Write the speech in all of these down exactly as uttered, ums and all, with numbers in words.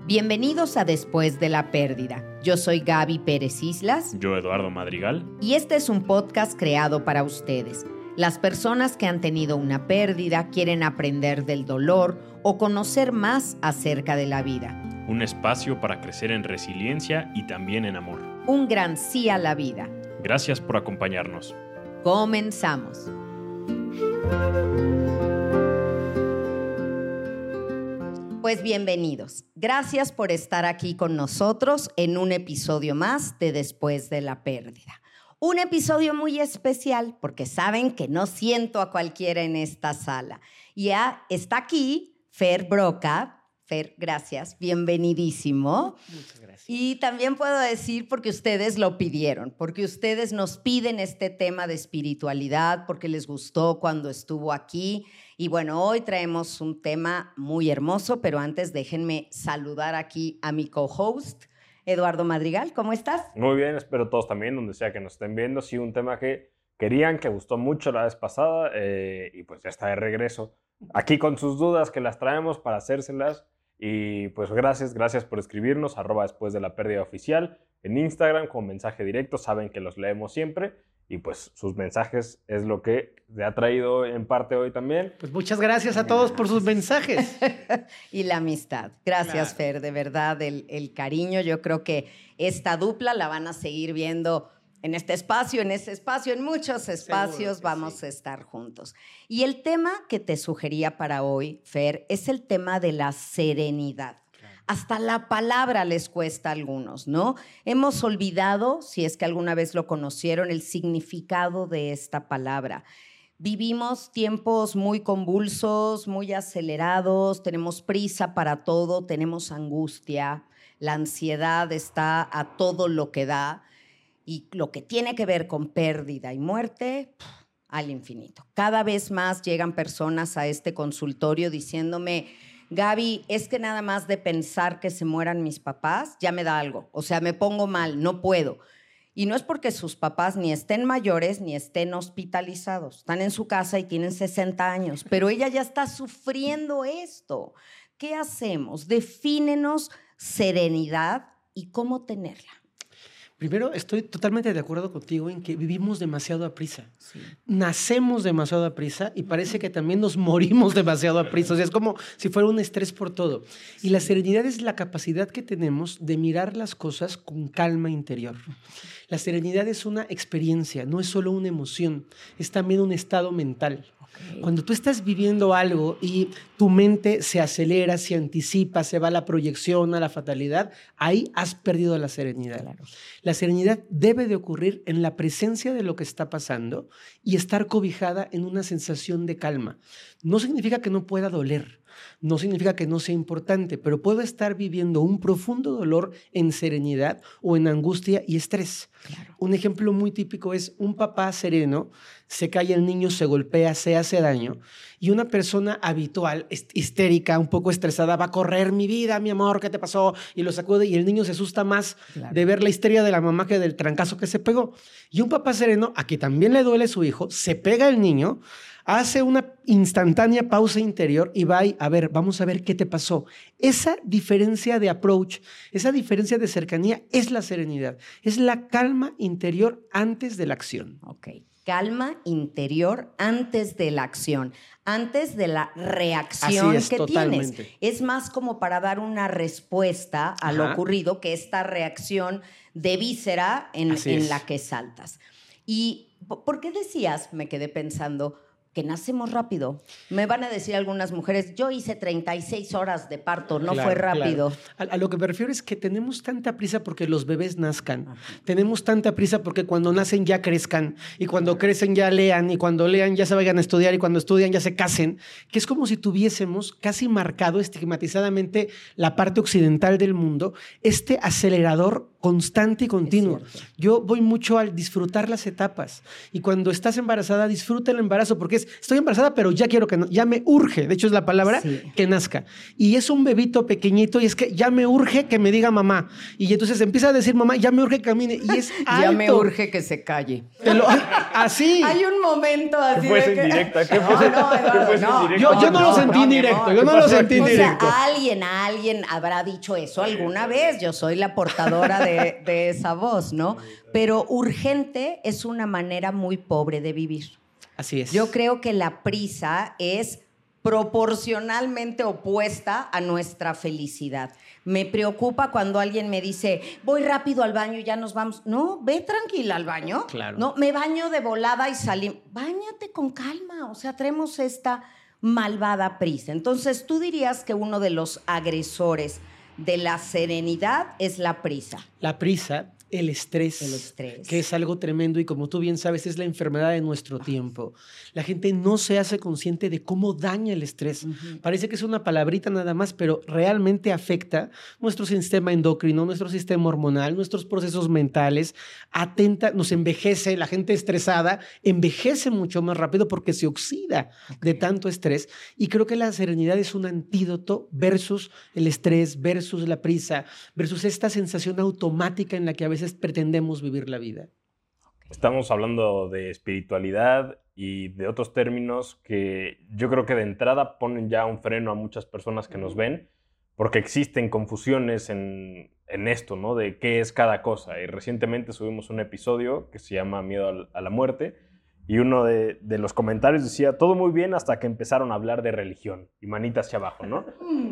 Bienvenidos a Después de la Pérdida. Yo soy Gaby Pérez Islas. Yo, Eduardo Madrigal. Y este es un podcast creado para ustedes. Las personas que han tenido una pérdida, quieren aprender del dolor o conocer más acerca de la vida. Un espacio para crecer en resiliencia y también en amor. Un gran sí a la vida. Gracias por acompañarnos. Comenzamos. Pues bienvenidos. Gracias por estar aquí con nosotros en un episodio más de Después de la Pérdida. Un episodio muy especial porque saben que no siento a cualquiera en esta sala. Ya está aquí Fer Broca. Fer, gracias. Bienvenidísimo. Muchas gracias. Y también puedo decir porque ustedes lo pidieron, porque ustedes nos piden este tema de espiritualidad, porque les gustó cuando estuvo aquí. Y bueno, hoy traemos un tema muy hermoso, pero antes déjenme saludar aquí a mi co-host, Eduardo Madrigal. ¿Cómo estás? Muy bien, espero todos también, donde sea que nos estén viendo. Sí, un tema que querían, que gustó mucho la vez pasada eh, y pues ya está de regreso. Aquí con sus dudas que las traemos para hacérselas. Y pues gracias, gracias por escribirnos, arroba después de la pérdida oficial, en Instagram con mensaje directo, saben que los leemos siempre y pues sus mensajes es lo que se ha traído en parte hoy también. Pues muchas gracias a todos por sus mensajes. Y la amistad. Gracias, Claro. Fer, de verdad, el, el cariño. Yo creo que esta dupla la van a seguir viendo en este espacio, en ese espacio, en muchos espacios vamos sí. a estar juntos. Y el tema que te sugería para hoy, Fer, es el tema de la serenidad. Claro. Hasta la palabra les cuesta a algunos, ¿no? Hemos olvidado, si es que alguna vez lo conocieron, el significado de esta palabra. Vivimos tiempos muy convulsos, muy acelerados, tenemos prisa para todo, tenemos angustia, la ansiedad está a todo lo que da. Y lo que tiene que ver con pérdida y muerte, al infinito. Cada vez más llegan personas a este consultorio diciéndome, Gaby, es que nada más de pensar que se mueran mis papás, ya me da algo. O sea, me pongo mal, no puedo. Y no es porque sus papás ni estén mayores ni estén hospitalizados. Están en su casa y tienen sesenta años, pero ella ya está sufriendo esto. ¿Qué hacemos? Defínenos serenidad y cómo tenerla. Primero, estoy totalmente de acuerdo contigo en que vivimos demasiado a prisa. Sí. Nacemos demasiado a prisa y parece que también nos morimos demasiado a prisa. O sea, es como si fuera un estrés por todo. Y la serenidad es la capacidad que tenemos de mirar las cosas con calma interior. La serenidad es una experiencia, no es solo una emoción, es también un estado mental. Okay. Cuando tú estás viviendo algo y tu mente se acelera, se anticipa, se va a la proyección, a la fatalidad, ahí has perdido la serenidad. Claro. La serenidad debe de ocurrir en la presencia de lo que está pasando y estar cobijada en una sensación de calma. No significa que no pueda doler, no significa que no sea importante, pero puedo estar viviendo un profundo dolor en serenidad o en angustia y estrés. Claro. Un ejemplo muy típico es un papá sereno, se cae el niño, se golpea, se hace daño, y una persona habitual, histérica, un poco estresada, va a correr, mi vida, mi amor, ¿qué te pasó? Y lo sacude y el niño se asusta más claro. de ver la histeria de la mamá que del trancazo que se pegó. Y un papá sereno, a quien también le duele su hijo, se pega el niño, hace una instantánea pausa interior y va a ver, vamos a ver qué te pasó. Esa diferencia de approach, esa diferencia de cercanía es la serenidad, es la calma interior antes de la acción. Ok, calma interior antes de la acción, antes de la reacción Así es, que totalmente. tienes. Es más como para dar una respuesta a lo Ajá. ocurrido que esta reacción de víscera en, en la que saltas. ¿Y por qué decías, me quedé pensando, que nacemos rápido? Me van a decir algunas mujeres, yo hice treinta y seis horas de parto, no claro, fue rápido. Claro. A, a lo que me refiero es que tenemos tanta prisa porque los bebés nazcan. Ajá. Tenemos tanta prisa porque cuando nacen ya crezcan, y cuando Ajá. crecen ya lean, y cuando lean ya se vayan a estudiar, y cuando estudian ya se casen, que es como si tuviésemos casi marcado estigmatizadamente la parte occidental del mundo, este acelerador constante y continuo. Es cierto. Yo voy mucho al disfrutar las etapas. Y cuando estás embarazada, disfruta el embarazo, porque es, estoy embarazada, pero ya quiero que, no, ya me urge, de hecho es la palabra, Sí. que nazca. Y es un bebito pequeñito y es que ya me urge que me diga mamá. Y entonces empieza a decir mamá, ya me urge que camine. Y es alto. Ya me urge que se calle. Te lo- así. Hay un momento así ¿Qué fue esa de que... indirecta? ¿Qué No, fue esa- no, qué Eduardo, fue esa no. indirecta? Yo, yo no, lo sentí mi indirecto, amor. yo no lo sentí O sea, indirecto. alguien, alguien habrá dicho eso alguna vez. Yo soy la portadora de, de esa voz, ¿no? Pero urgente es una manera muy pobre de vivir. Así es. Yo creo que la prisa es proporcionalmente opuesta a nuestra felicidad. Me preocupa cuando alguien me dice, voy rápido al baño y ya nos vamos. No, ve tranquila al baño. Claro. No, me baño de volada y salimos. Báñate con calma. O sea, traemos esta malvada prisa. Entonces, tú dirías que uno de los agresores de la serenidad es la prisa. La prisa, el estrés, El estrés. que es algo tremendo y como tú bien sabes es la enfermedad de nuestro tiempo. La gente no se hace consciente de cómo daña el estrés. Ujú. Parece que es una palabrita nada más, pero realmente afecta nuestro sistema endocrino, nuestro sistema hormonal, nuestros procesos mentales, atenta, nos envejece, la gente estresada envejece mucho más rápido porque se oxida de tanto estrés y creo que la serenidad es un antídoto versus el estrés, versus la prisa, versus esta sensación automática en la que a veces pretendemos vivir la vida. Estamos hablando de espiritualidad y de otros términos que yo creo que de entrada ponen ya un freno a muchas personas que nos ven, porque existen confusiones en, en esto, ¿no? De qué es cada cosa. Y recientemente subimos un episodio que se llama Miedo al- a la muerte, y uno de, de los comentarios decía, todo muy bien hasta que empezaron a hablar de religión, y manitas hacia abajo, ¿no?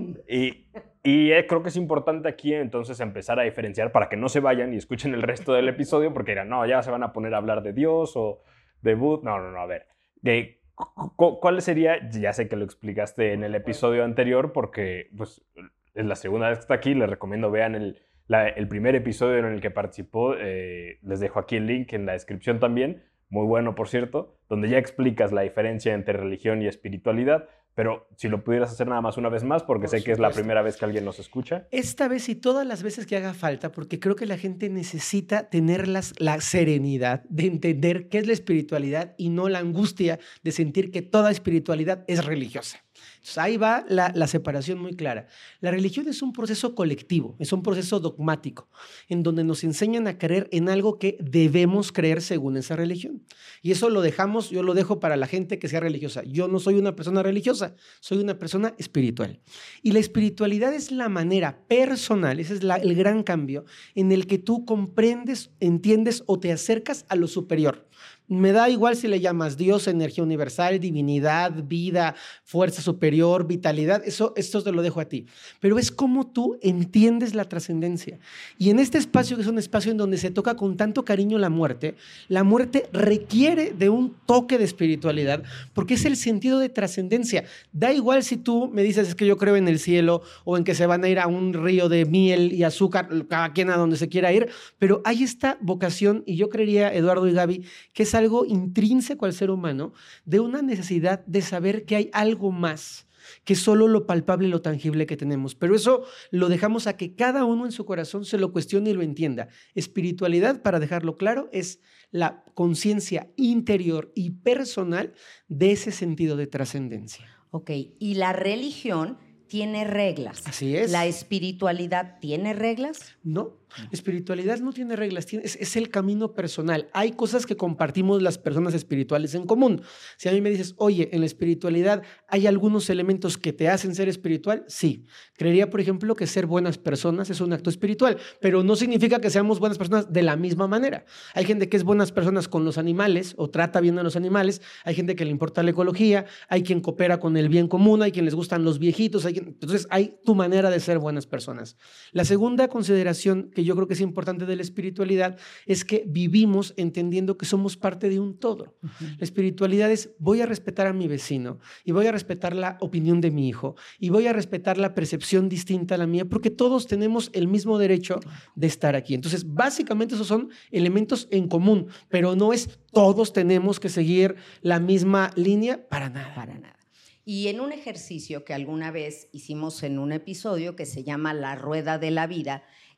Y, y eh, creo que es importante aquí entonces empezar a diferenciar para que no se vayan y escuchen el resto del episodio, porque dirán, no, ya se van a poner a hablar de Dios o de Buda. No, no, no, a ver. De, cu- cu- ¿Cuál sería? Ya sé que lo explicaste en el episodio anterior, porque pues, es la segunda vez que está aquí. Les recomiendo vean el, la- el primer episodio en el que participó. Eh, les dejo aquí el link en la descripción también. Muy bueno, por cierto, donde ya explicas la diferencia entre religión y espiritualidad. Pero si lo pudieras hacer nada más una vez más, porque Por sé que es la supuesto. primera vez que alguien nos escucha. Esta vez y todas las veces que haga falta, porque creo que la gente necesita tener las- la serenidad de entender qué es la espiritualidad y no la angustia de sentir que toda espiritualidad es religiosa. Entonces ahí va la, la separación muy clara. La religión es un proceso colectivo, es un proceso dogmático, en donde nos enseñan a creer en algo que debemos creer según esa religión. Y eso lo dejamos, yo lo dejo para la gente que sea religiosa. Yo no soy una persona religiosa, soy una persona espiritual. Y la espiritualidad es la manera personal, ese es la- el gran cambio, en el que tú comprendes, entiendes o te acercas a lo superior. Me da igual si le llamas Dios, energía universal, divinidad, vida, fuerza superior, vitalidad, eso, esto te lo dejo a ti. Pero es como tú entiendes la trascendencia. Y en este espacio, que es un espacio en donde se toca con tanto cariño la muerte, la muerte requiere de un toque de espiritualidad porque es el sentido de trascendencia. Da igual si tú me dices es que yo creo en el cielo o en que se van a ir a un río de miel y azúcar, cada quien a donde se quiera ir, pero hay esta vocación, y yo creería, Eduardo y Gaby, que es algo intrínseco al ser humano, de una necesidad de saber que hay algo más que solo lo palpable y lo tangible que tenemos. Pero eso lo dejamos a que cada uno en su corazón se lo cuestione y lo entienda. Espiritualidad, para dejarlo claro, es la conciencia interior y personal de ese sentido de trascendencia. Ok, y la religión tiene reglas. Así es. ¿La espiritualidad tiene reglas? No, espiritualidad no tiene reglas, tiene- es, es el camino personal. Hay cosas que compartimos las personas espirituales en común. Si a mí me dices, oye, en la espiritualidad hay algunos elementos que te hacen ser espiritual, sí. Creería, por ejemplo, que ser buenas personas es un acto espiritual, pero no significa que seamos buenas personas de la misma manera. Hay gente que es buenas personas con los animales o trata bien a los animales, hay gente que le importa la ecología, hay quien coopera con el bien común, hay quien les gustan los viejitos, hay quien... entonces hay tu manera de ser buenas personas. La segunda consideración que yo creo que es importante de la espiritualidad es que vivimos entendiendo que somos parte de un todo. Uh-huh. La espiritualidad es voy a respetar a mi vecino y voy a respetar la opinión de mi hijo y voy a respetar la percepción distinta a la mía porque todos tenemos el mismo derecho de estar aquí. Entonces, básicamente esos son elementos en común, pero no es todos tenemos que seguir la misma línea para nada. Para nada. Y en un ejercicio que alguna vez hicimos en un episodio que se llama La Rueda de la Vida,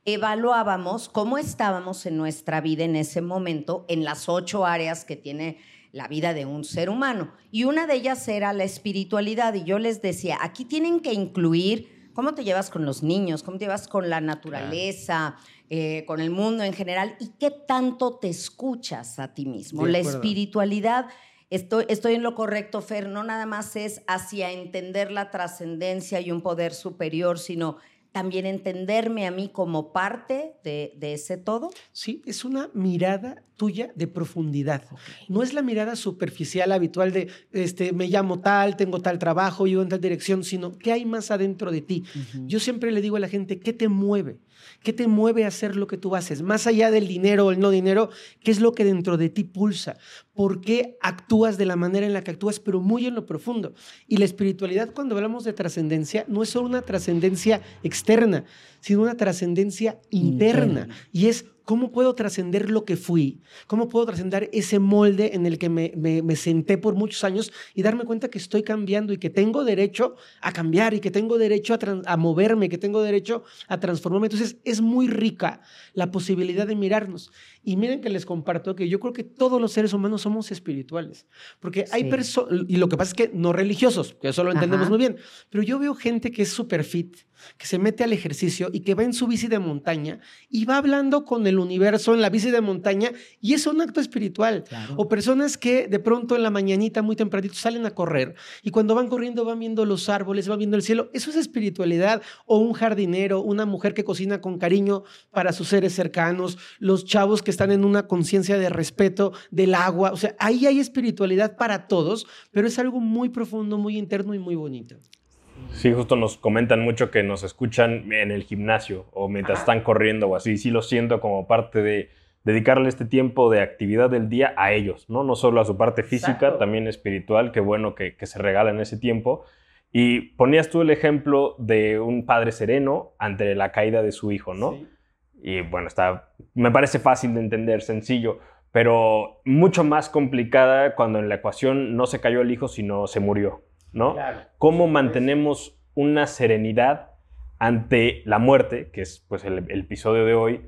evaluábamos cómo estábamos en nuestra vida en ese momento, en las ocho áreas que tiene la vida de un ser humano. Y una de ellas era la espiritualidad. Y yo les decía, aquí tienen que incluir cómo te llevas con los niños, cómo te llevas con la naturaleza, claro. eh, con el mundo en general, y qué tanto te escuchas a ti mismo. La espiritualidad, estoy, estoy en lo correcto, Fer, no nada más es hacia entender la trascendencia y un poder superior, sino también entenderme a mí como parte de, de ese todo. Sí, es una mirada tuya de profundidad. Okay. No es la mirada superficial habitual de este, me llamo tal, tengo tal trabajo, yo en tal dirección, sino qué hay más adentro de ti. Uh-huh. Yo siempre le digo a la gente, ¿qué te mueve? ¿Qué te mueve a hacer lo que tú haces? Más allá del dinero o el no dinero, ¿qué es lo que dentro de ti pulsa? ¿Por qué actúas de la manera en la que actúas, pero muy en lo profundo? Y la espiritualidad, cuando hablamos de trascendencia, no es solo una trascendencia externa, sino una trascendencia interna. interna. Y es, ¿cómo puedo trascender lo que fui? ¿Cómo puedo trascender ese molde en el que me, me, me senté por muchos años y darme cuenta que estoy cambiando y que tengo derecho a cambiar y que tengo derecho a, a moverme, que tengo derecho a transformarme? Entonces, es muy rica la posibilidad de mirarnos. Y miren que les comparto que yo creo que todos los seres humanos somos espirituales. Porque sí. hay personas, y lo que pasa es que no religiosos, que eso lo entendemos Ajá. muy bien, pero yo veo gente que es súper fit, que se mete al ejercicio y que va en su bici de montaña y va hablando con el universo en la bici de montaña, y es un acto espiritual. Claro. O personas que de pronto en la mañanita muy tempranito salen a correr y cuando van corriendo van viendo los árboles, van viendo el cielo. Eso es espiritualidad. O un jardinero, una mujer que cocina con cariño para sus seres cercanos, los chavos que están en una conciencia de respeto del agua. O sea, ahí hay espiritualidad para todos, pero es algo muy profundo, muy interno y muy bonito. Sí, justo nos comentan mucho que nos escuchan en el gimnasio o mientras están corriendo o así. Sí lo siento como parte de dedicarle este tiempo de actividad del día a ellos, ¿no? No solo a su parte física, Exacto. también espiritual. Qué bueno que, que se regalan ese tiempo. Y ponías tú el ejemplo de un padre sereno ante la caída de su hijo, ¿no? Sí. Y bueno, está, me parece fácil de entender, sencillo, pero mucho más complicada cuando en la ecuación no se cayó el hijo, sino se murió, ¿no? Claro. ¿Cómo mantenemos una serenidad ante la muerte, que es pues el, el episodio de hoy,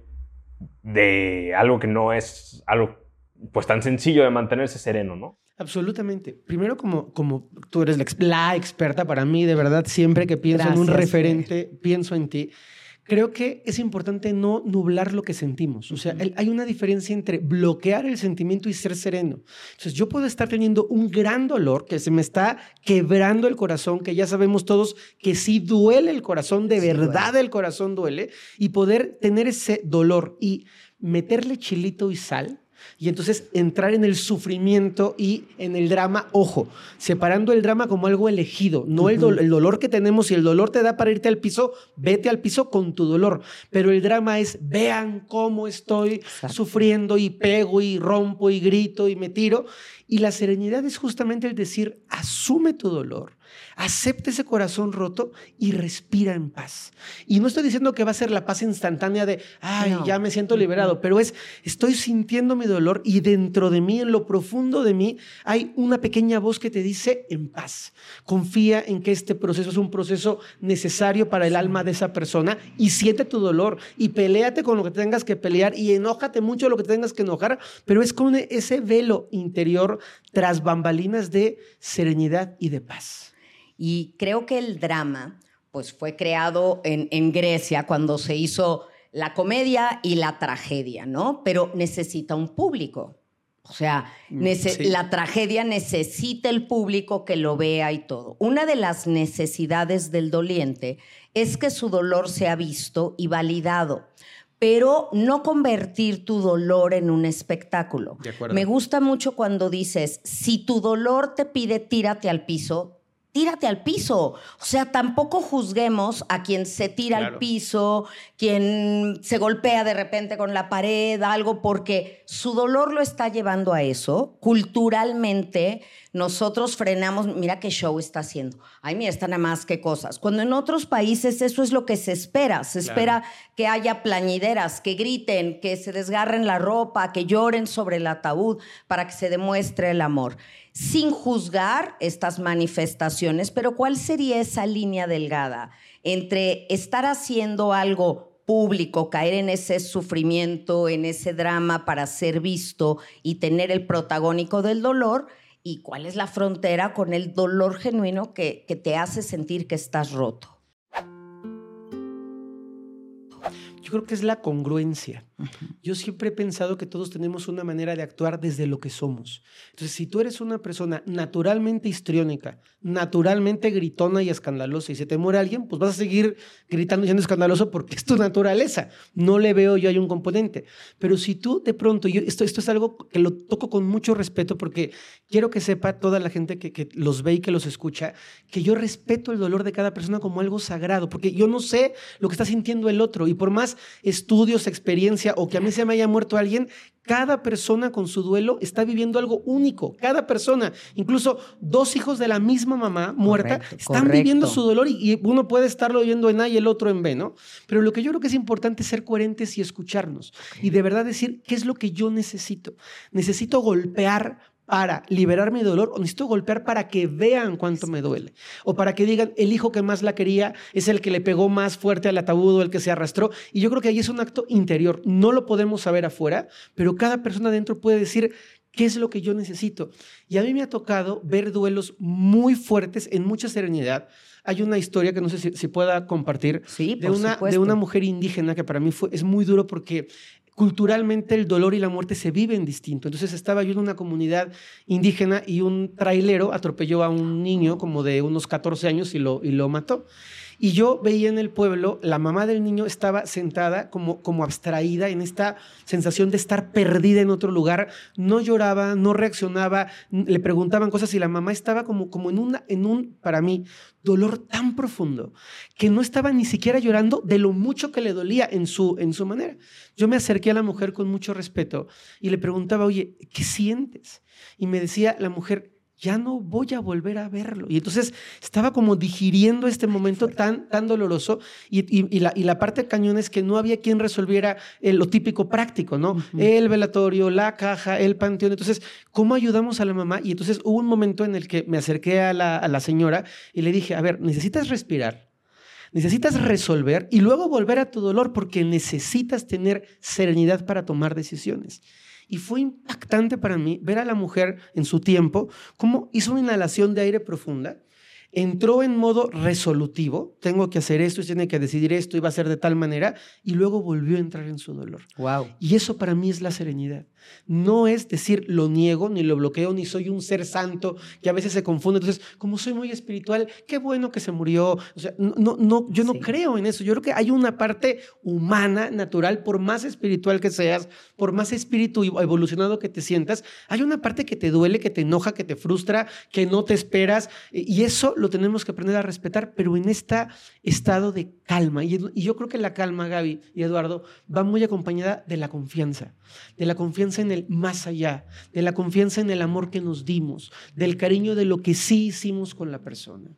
de algo que no es algo pues tan sencillo de mantenerse sereno, ¿no? Absolutamente. Primero, como, como tú eres la, la experta para mí, de verdad, siempre que pienso Gracias, en un referente, sí. pienso en ti. Creo que es importante no nublar lo que sentimos. O sea, uh-huh. hay una diferencia entre bloquear el sentimiento y ser sereno. Entonces, yo puedo estar teniendo un gran dolor, que se me está quebrando el corazón, que ya sabemos todos que sí duele el corazón, de sí, verdad duele. El corazón duele, y poder tener ese dolor y meterle chilito y sal, y entonces entrar en el sufrimiento y en el drama, ojo, separando el drama como algo elegido, no uh-huh. el, do- el dolor que tenemos. Si el dolor te da para irte al piso, vete al piso con tu dolor, pero el drama es, vean cómo estoy Exacto. sufriendo y pego y rompo y grito y me tiro. Y la serenidad es justamente el decir, asume tu dolor, acepta ese corazón roto y respira en paz. Y no estoy diciendo que va a ser la paz instantánea de, ay, no. ya me siento liberado, pero es, estoy sintiendo mi dolor y dentro de mí, en lo profundo de mí, hay una pequeña voz que te dice, en paz. Confía en que este proceso es un proceso necesario para el alma de esa persona y siente tu dolor y peléate con lo que tengas que pelear y enójate mucho lo que tengas que enojar, pero es con ese velo interior tras bambalinas de serenidad y de paz. Y creo que el drama pues, fue creado en, en Grecia cuando se hizo la comedia y la tragedia, ¿no? Pero necesita un público. O sea, nece- sí. la tragedia necesita el público que lo vea y todo. Una de las necesidades del doliente es que su dolor sea visto y validado, pero no convertir tu dolor en un espectáculo. De acuerdo. Me gusta mucho cuando dices, si tu dolor te pide tírate al piso, tírate al piso. O sea, tampoco juzguemos a quien se tira claro. al piso, quien se golpea de repente con la pared, algo, porque su dolor lo está llevando a eso. Culturalmente, nosotros frenamos, mira qué show está haciendo. Ay, mira, está nada más qué cosas. Cuando en otros países eso es lo que se espera. Se claro. espera que haya plañideras, que griten, que se desgarren la ropa, que lloren sobre el ataúd para que se demuestre el amor. Sin juzgar estas manifestaciones, pero ¿cuál sería esa línea delgada entre estar haciendo algo público, caer en ese sufrimiento, en ese drama para ser visto y tener el protagónico del dolor, y cuál es la frontera con el dolor genuino que, que te hace sentir que estás roto. Yo creo que es la congruencia. Uh-huh. Yo siempre he pensado que todos tenemos una manera de actuar desde lo que somos. Entonces, si tú eres una persona naturalmente histriónica, naturalmente gritona y escandalosa, y se te muere alguien, pues vas a seguir gritando y siendo escandaloso porque es tu naturaleza. No le veo yo ahí un componente. Pero si tú de pronto, yo, esto, esto es algo que lo toco con mucho respeto porque quiero que sepa toda la gente que, que los ve y que los escucha, que yo respeto el dolor de cada persona como algo sagrado, porque yo no sé lo que está sintiendo el otro, y por más estudios, experiencia o que a mí se me haya muerto alguien, cada persona con su duelo está viviendo algo único. Cada persona, incluso dos hijos de la misma mamá muerta, correcto, están correcto. viviendo su dolor, y, y uno puede estarlo viviendo en A y el otro en B, ¿no? Pero lo que yo creo que es importante es ser coherentes y escucharnos. Okay. Y de verdad decir, ¿qué es lo que yo necesito? Necesito golpear para liberar mi dolor, o necesito golpear para que vean cuánto me duele, o para que digan, el hijo que más la quería es el que le pegó más fuerte al ataúd o el que se arrastró. Y yo creo que ahí es un acto interior, no lo podemos saber afuera, pero cada persona adentro puede decir qué es lo que yo necesito. Y a mí me ha tocado ver duelos muy fuertes en mucha serenidad. Hay una historia que no sé si, si pueda compartir, sí, de, una, de una mujer indígena que para mí fue, es muy duro porque culturalmente el dolor y la muerte se viven distinto. Entonces estaba yo en una comunidad indígena y un trailero atropelló a un niño como de unos catorce años y lo, y lo mató. Y yo veía en el pueblo, la mamá del niño estaba sentada como, como abstraída en esta sensación de estar perdida en otro lugar. No lloraba, no reaccionaba, le preguntaban cosas y la mamá estaba como, como en, una, en un, para mí, dolor tan profundo que no estaba ni siquiera llorando de lo mucho que le dolía en su, en su manera. Yo me acerqué a la mujer con mucho respeto y le preguntaba, oye, ¿qué sientes? Y me decía la mujer, ya no voy a volver a verlo. Y entonces estaba como digiriendo este momento tan, tan doloroso, y, y, y, la, y la parte cañón es que no había quien resolviera eh, lo típico práctico, ¿no? Uh-huh. El velatorio, la caja, el panteón. Entonces, ¿cómo ayudamos a la mamá? Y entonces hubo un momento en el que me acerqué a la, a la señora y le dije, a ver, necesitas respirar, necesitas resolver y luego volver a tu dolor, porque necesitas tener serenidad para tomar decisiones. Y fue impactante para mí ver a la mujer en su tiempo cómo hizo una inhalación de aire profunda, entró en modo resolutivo, tengo que hacer esto, tiene que decidir esto y va a ser de tal manera, y luego volvió a entrar en su dolor. Wow. Y eso para mí es la serenidad. No es decir, lo niego, ni lo bloqueo, ni soy un ser santo, que a veces se confunde. Entonces, como soy muy espiritual, qué bueno que se murió. O sea, no, no, no, yo no sí. creo en eso. Yo creo que hay una parte humana, natural, por más espiritual que seas, por más espíritu evolucionado que te sientas, hay una parte que te duele, que te enoja, que te frustra, que no te esperas, y eso lo tenemos que aprender a respetar, pero en este estado de calma. Y, y yo creo que la calma, Gaby y Eduardo, va muy acompañada de la confianza, de la confianza en el más allá, de la confianza en el amor que nos dimos, del cariño de lo que sí hicimos con la persona.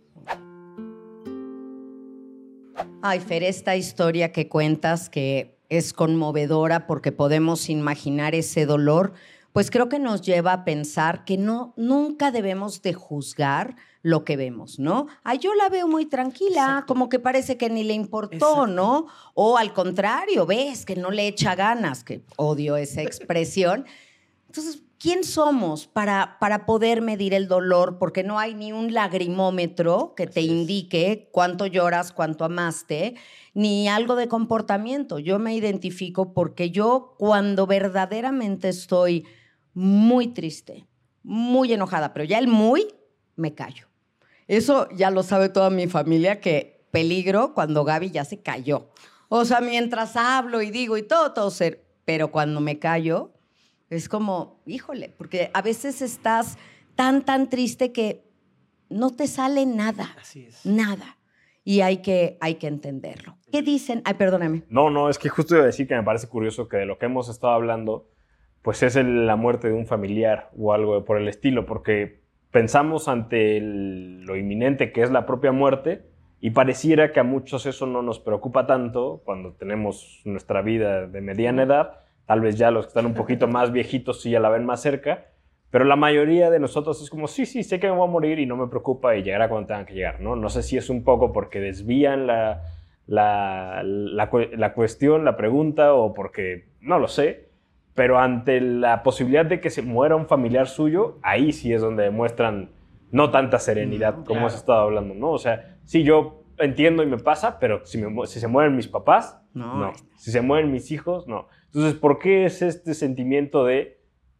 Ay, Fer, esta historia que cuentas, que es conmovedora porque podemos imaginar ese dolor, pues creo que nos lleva a pensar que no, nunca debemos de juzgar lo que vemos, ¿no? Ay, yo la veo muy tranquila, exacto, como que parece que ni le importó, exacto, ¿no? O al contrario, ves que no le echa ganas, que odio esa expresión. Entonces, ¿quién somos para, para poder medir el dolor? Porque no hay ni un lagrimómetro que te indique cuánto lloras, cuánto amaste, ni algo de comportamiento. Yo me identifico porque yo, cuando verdaderamente estoy muy triste, muy enojada, pero ya el muy, me callo. Eso ya lo sabe toda mi familia, que peligro cuando Gaby ya se cayó. O sea, mientras hablo y digo y todo, todo ser, pero cuando me callo, es como, híjole, porque a veces estás tan, tan triste que no te sale nada. Así es. Nada. Y hay que, hay que entenderlo. ¿Qué dicen? Ay, perdóname. No, no, es que justo iba a decir que me parece curioso que de lo que hemos estado hablando, pues es el, la muerte de un familiar o algo por el estilo, porque pensamos ante el, lo inminente que es la propia muerte, y pareciera que a muchos eso no nos preocupa tanto cuando tenemos nuestra vida de mediana edad. Tal vez ya los que están un poquito más viejitos sí ya la ven más cerca, pero la mayoría de nosotros es como, sí, sí, sé que me voy a morir y no me preocupa y llegará cuando tenga que llegar, ¿no? No sé si es un poco porque desvían la, la, la, la cuestión, la pregunta, o porque no lo sé, pero ante la posibilidad de que se muera un familiar suyo, ahí sí es donde demuestran no tanta serenidad, mm, como claro. has estado hablando, ¿no? O sea, sí, yo entiendo y me pasa, pero si, me, si se mueren mis papás, no. no. Si se mueren mis hijos, no. Entonces, ¿por qué es este sentimiento de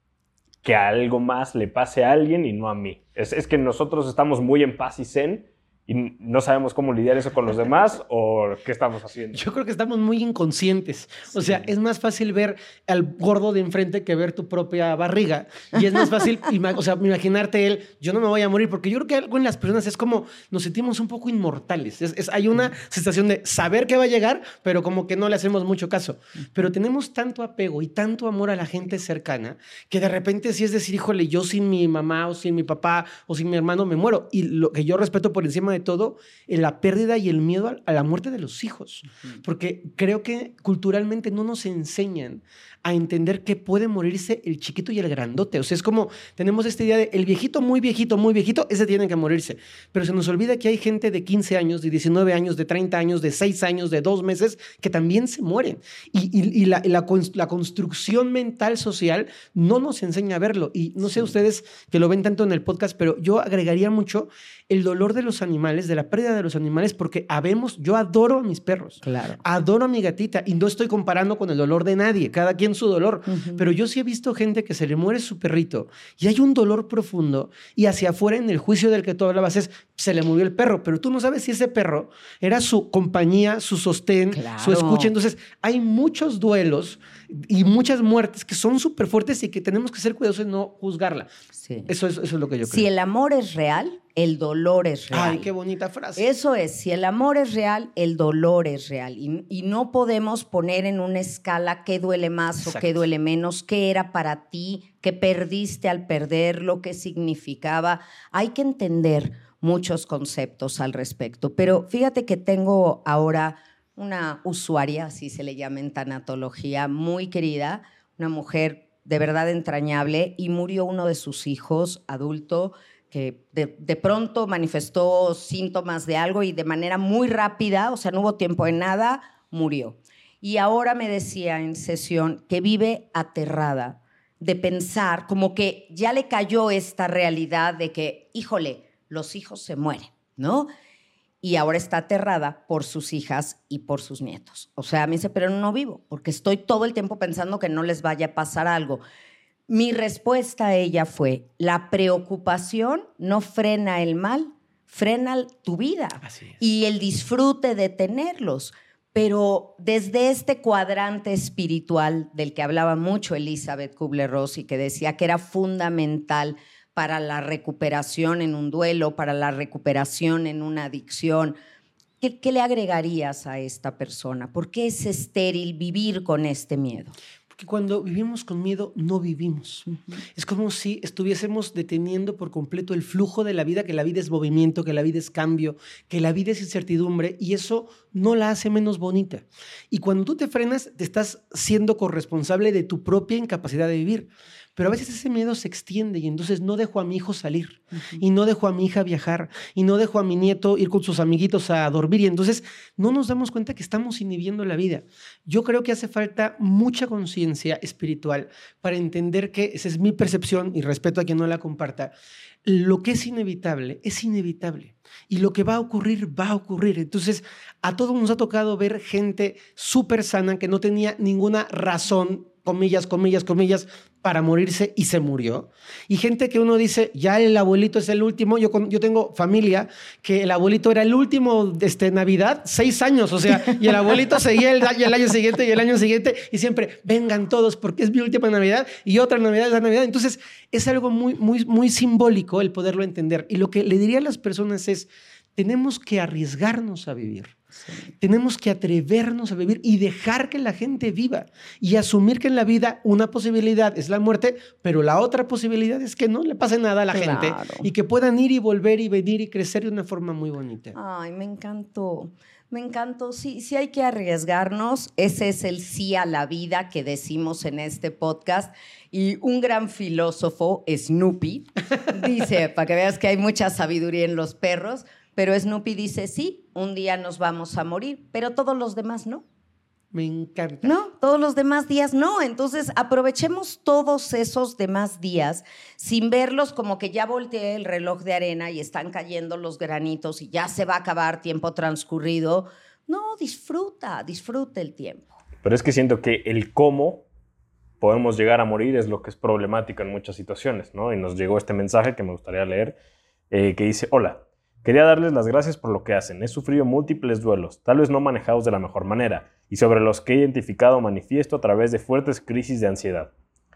que algo más le pase a alguien y no a mí? Es, es que nosotros estamos muy en paz y zen y no sabemos cómo lidiar eso con los demás, o qué estamos haciendo. Yo creo que estamos muy inconscientes. O sea, sí. es más fácil ver al gordo de enfrente que ver tu propia barriga. Y es más fácil, o sea, imaginarte él, yo no me voy a morir, porque yo creo que algo en las personas es como nos sentimos un poco inmortales. Es, es, hay una sensación de saber que va a llegar, pero como que no le hacemos mucho caso. Pero tenemos tanto apego y tanto amor a la gente cercana que de repente sí es decir, híjole, yo sin mi mamá o sin mi papá o sin mi hermano me muero. Y lo que yo respeto por encima de todo, la pérdida y el miedo a la muerte de los hijos. Uh-huh. Porque creo que culturalmente no nos enseñan a entender que puede morirse el chiquito y el grandote. O sea, es como tenemos esta idea de el viejito, muy viejito, muy viejito, ese tiene que morirse. Pero se nos olvida que hay gente de quince años, de diecinueve años, de treinta años, de seis años, de dos meses, que también se mueren. Y, y, y la, la, la construcción mental social no nos enseña a verlo. Y no sé sí. ustedes que lo ven tanto en el podcast, pero yo agregaría mucho el dolor de los animales, de la pérdida de los animales, porque habemos, yo adoro a mis perros, claro. adoro a mi gatita, y no estoy comparando con el dolor de nadie, cada quien su dolor, uh-huh. pero yo sí he visto gente que se le muere su perrito y hay un dolor profundo, y hacia afuera en el juicio del que tú hablabas es, se le murió el perro, pero tú no sabes si ese perro era su compañía, su sostén, claro. su escucha. Entonces hay muchos duelos y muchas muertes que son súper fuertes y que tenemos que ser cuidadosos de no juzgarla. Sí. Eso, es, eso es lo que yo creo. Si el amor es real, el dolor es real. Ay, qué bonita frase. Eso es, si el amor es real, el dolor es real. Y, y no podemos poner en una escala qué duele más Exacto. o qué duele menos, qué era para ti, qué perdiste al perder, lo que significaba. Hay que entender muchos conceptos al respecto. Pero fíjate que tengo ahora una usuaria, así se le llama en tanatología, muy querida, una mujer de verdad entrañable, y murió uno de sus hijos, adulto, que de, de pronto manifestó síntomas de algo y de manera muy rápida, o sea, no hubo tiempo de nada, murió. Y ahora me decía en sesión que vive aterrada de pensar, como que ya le cayó esta realidad de que, híjole, los hijos se mueren, ¿no? Y ahora está aterrada por sus hijas y por sus nietos. O sea, me dice, pero no vivo, porque estoy todo el tiempo pensando que no les vaya a pasar algo. Mi respuesta a ella fue, la preocupación no frena el mal, frena tu vida y el disfrute de tenerlos. Pero desde este cuadrante espiritual del que hablaba mucho Elizabeth Kubler-Ross y que decía que era fundamental para la recuperación en un duelo, para la recuperación en una adicción, ¿qué, qué le agregarías a esta persona? ¿Por qué es estéril vivir con este miedo? Que cuando vivimos con miedo, no vivimos. Uh-huh. Es como si estuviésemos deteniendo por completo el flujo de la vida, que la vida es movimiento, que la vida es cambio, que la vida es incertidumbre, y eso no la hace menos bonita. Y cuando tú te frenas, te estás siendo corresponsable de tu propia incapacidad de vivir. Pero a veces ese miedo se extiende y entonces no dejo a mi hijo salir, uh-huh. y no dejo a mi hija viajar, y no dejo a mi nieto ir con sus amiguitos a dormir, y entonces no nos damos cuenta que estamos inhibiendo la vida. Yo creo que hace falta mucha conciencia espiritual para entender que, esa es mi percepción y respeto a quien no la comparta, lo que es inevitable es inevitable. Y lo que va a ocurrir, va a ocurrir. Entonces, a todos nos ha tocado ver gente súper sana que no tenía ninguna razón, comillas, comillas, comillas, para morirse y se murió. Y gente que uno dice, ya el abuelito es el último. Yo, yo tengo familia que el abuelito era el último de este, Navidad, seis años. O sea, y el abuelito seguía el, el año siguiente y el año siguiente. Y siempre, vengan todos porque es mi última Navidad y otra Navidad es la Navidad. Entonces, es algo muy, muy, muy simbólico el poderlo entender. Y lo que le diría a las personas es, tenemos que arriesgarnos a vivir. Sí. Tenemos que atrevernos a vivir y dejar que la gente viva y asumir que en la vida una posibilidad es la muerte, pero la otra posibilidad es que no le pase nada a la claro. gente y que puedan ir y volver y venir y crecer de una forma muy bonita. Ay, me encantó. Me encantó. Sí, sí hay que arriesgarnos. Ese es el sí a la vida que decimos en este podcast. Y un gran filósofo, Snoopy, dice, para que veas que hay mucha sabiduría en los perros, pero Snoopy dice, sí, un día nos vamos a morir, pero todos los demás no. Me encanta. No, todos los demás días no. Entonces, aprovechemos todos esos demás días sin verlos como que ya volteé el reloj de arena y están cayendo los granitos y ya se va a acabar tiempo transcurrido. No, disfruta, disfruta el tiempo. Pero es que siento que el cómo podemos llegar a morir es lo que es problemático en muchas situaciones, ¿no? Y nos llegó este mensaje que me gustaría leer, eh, que dice: hola, quería darles las gracias por lo que hacen. He sufrido múltiples duelos, tal vez no manejados de la mejor manera, y sobre los que he identificado manifiesto a través de fuertes crisis de ansiedad,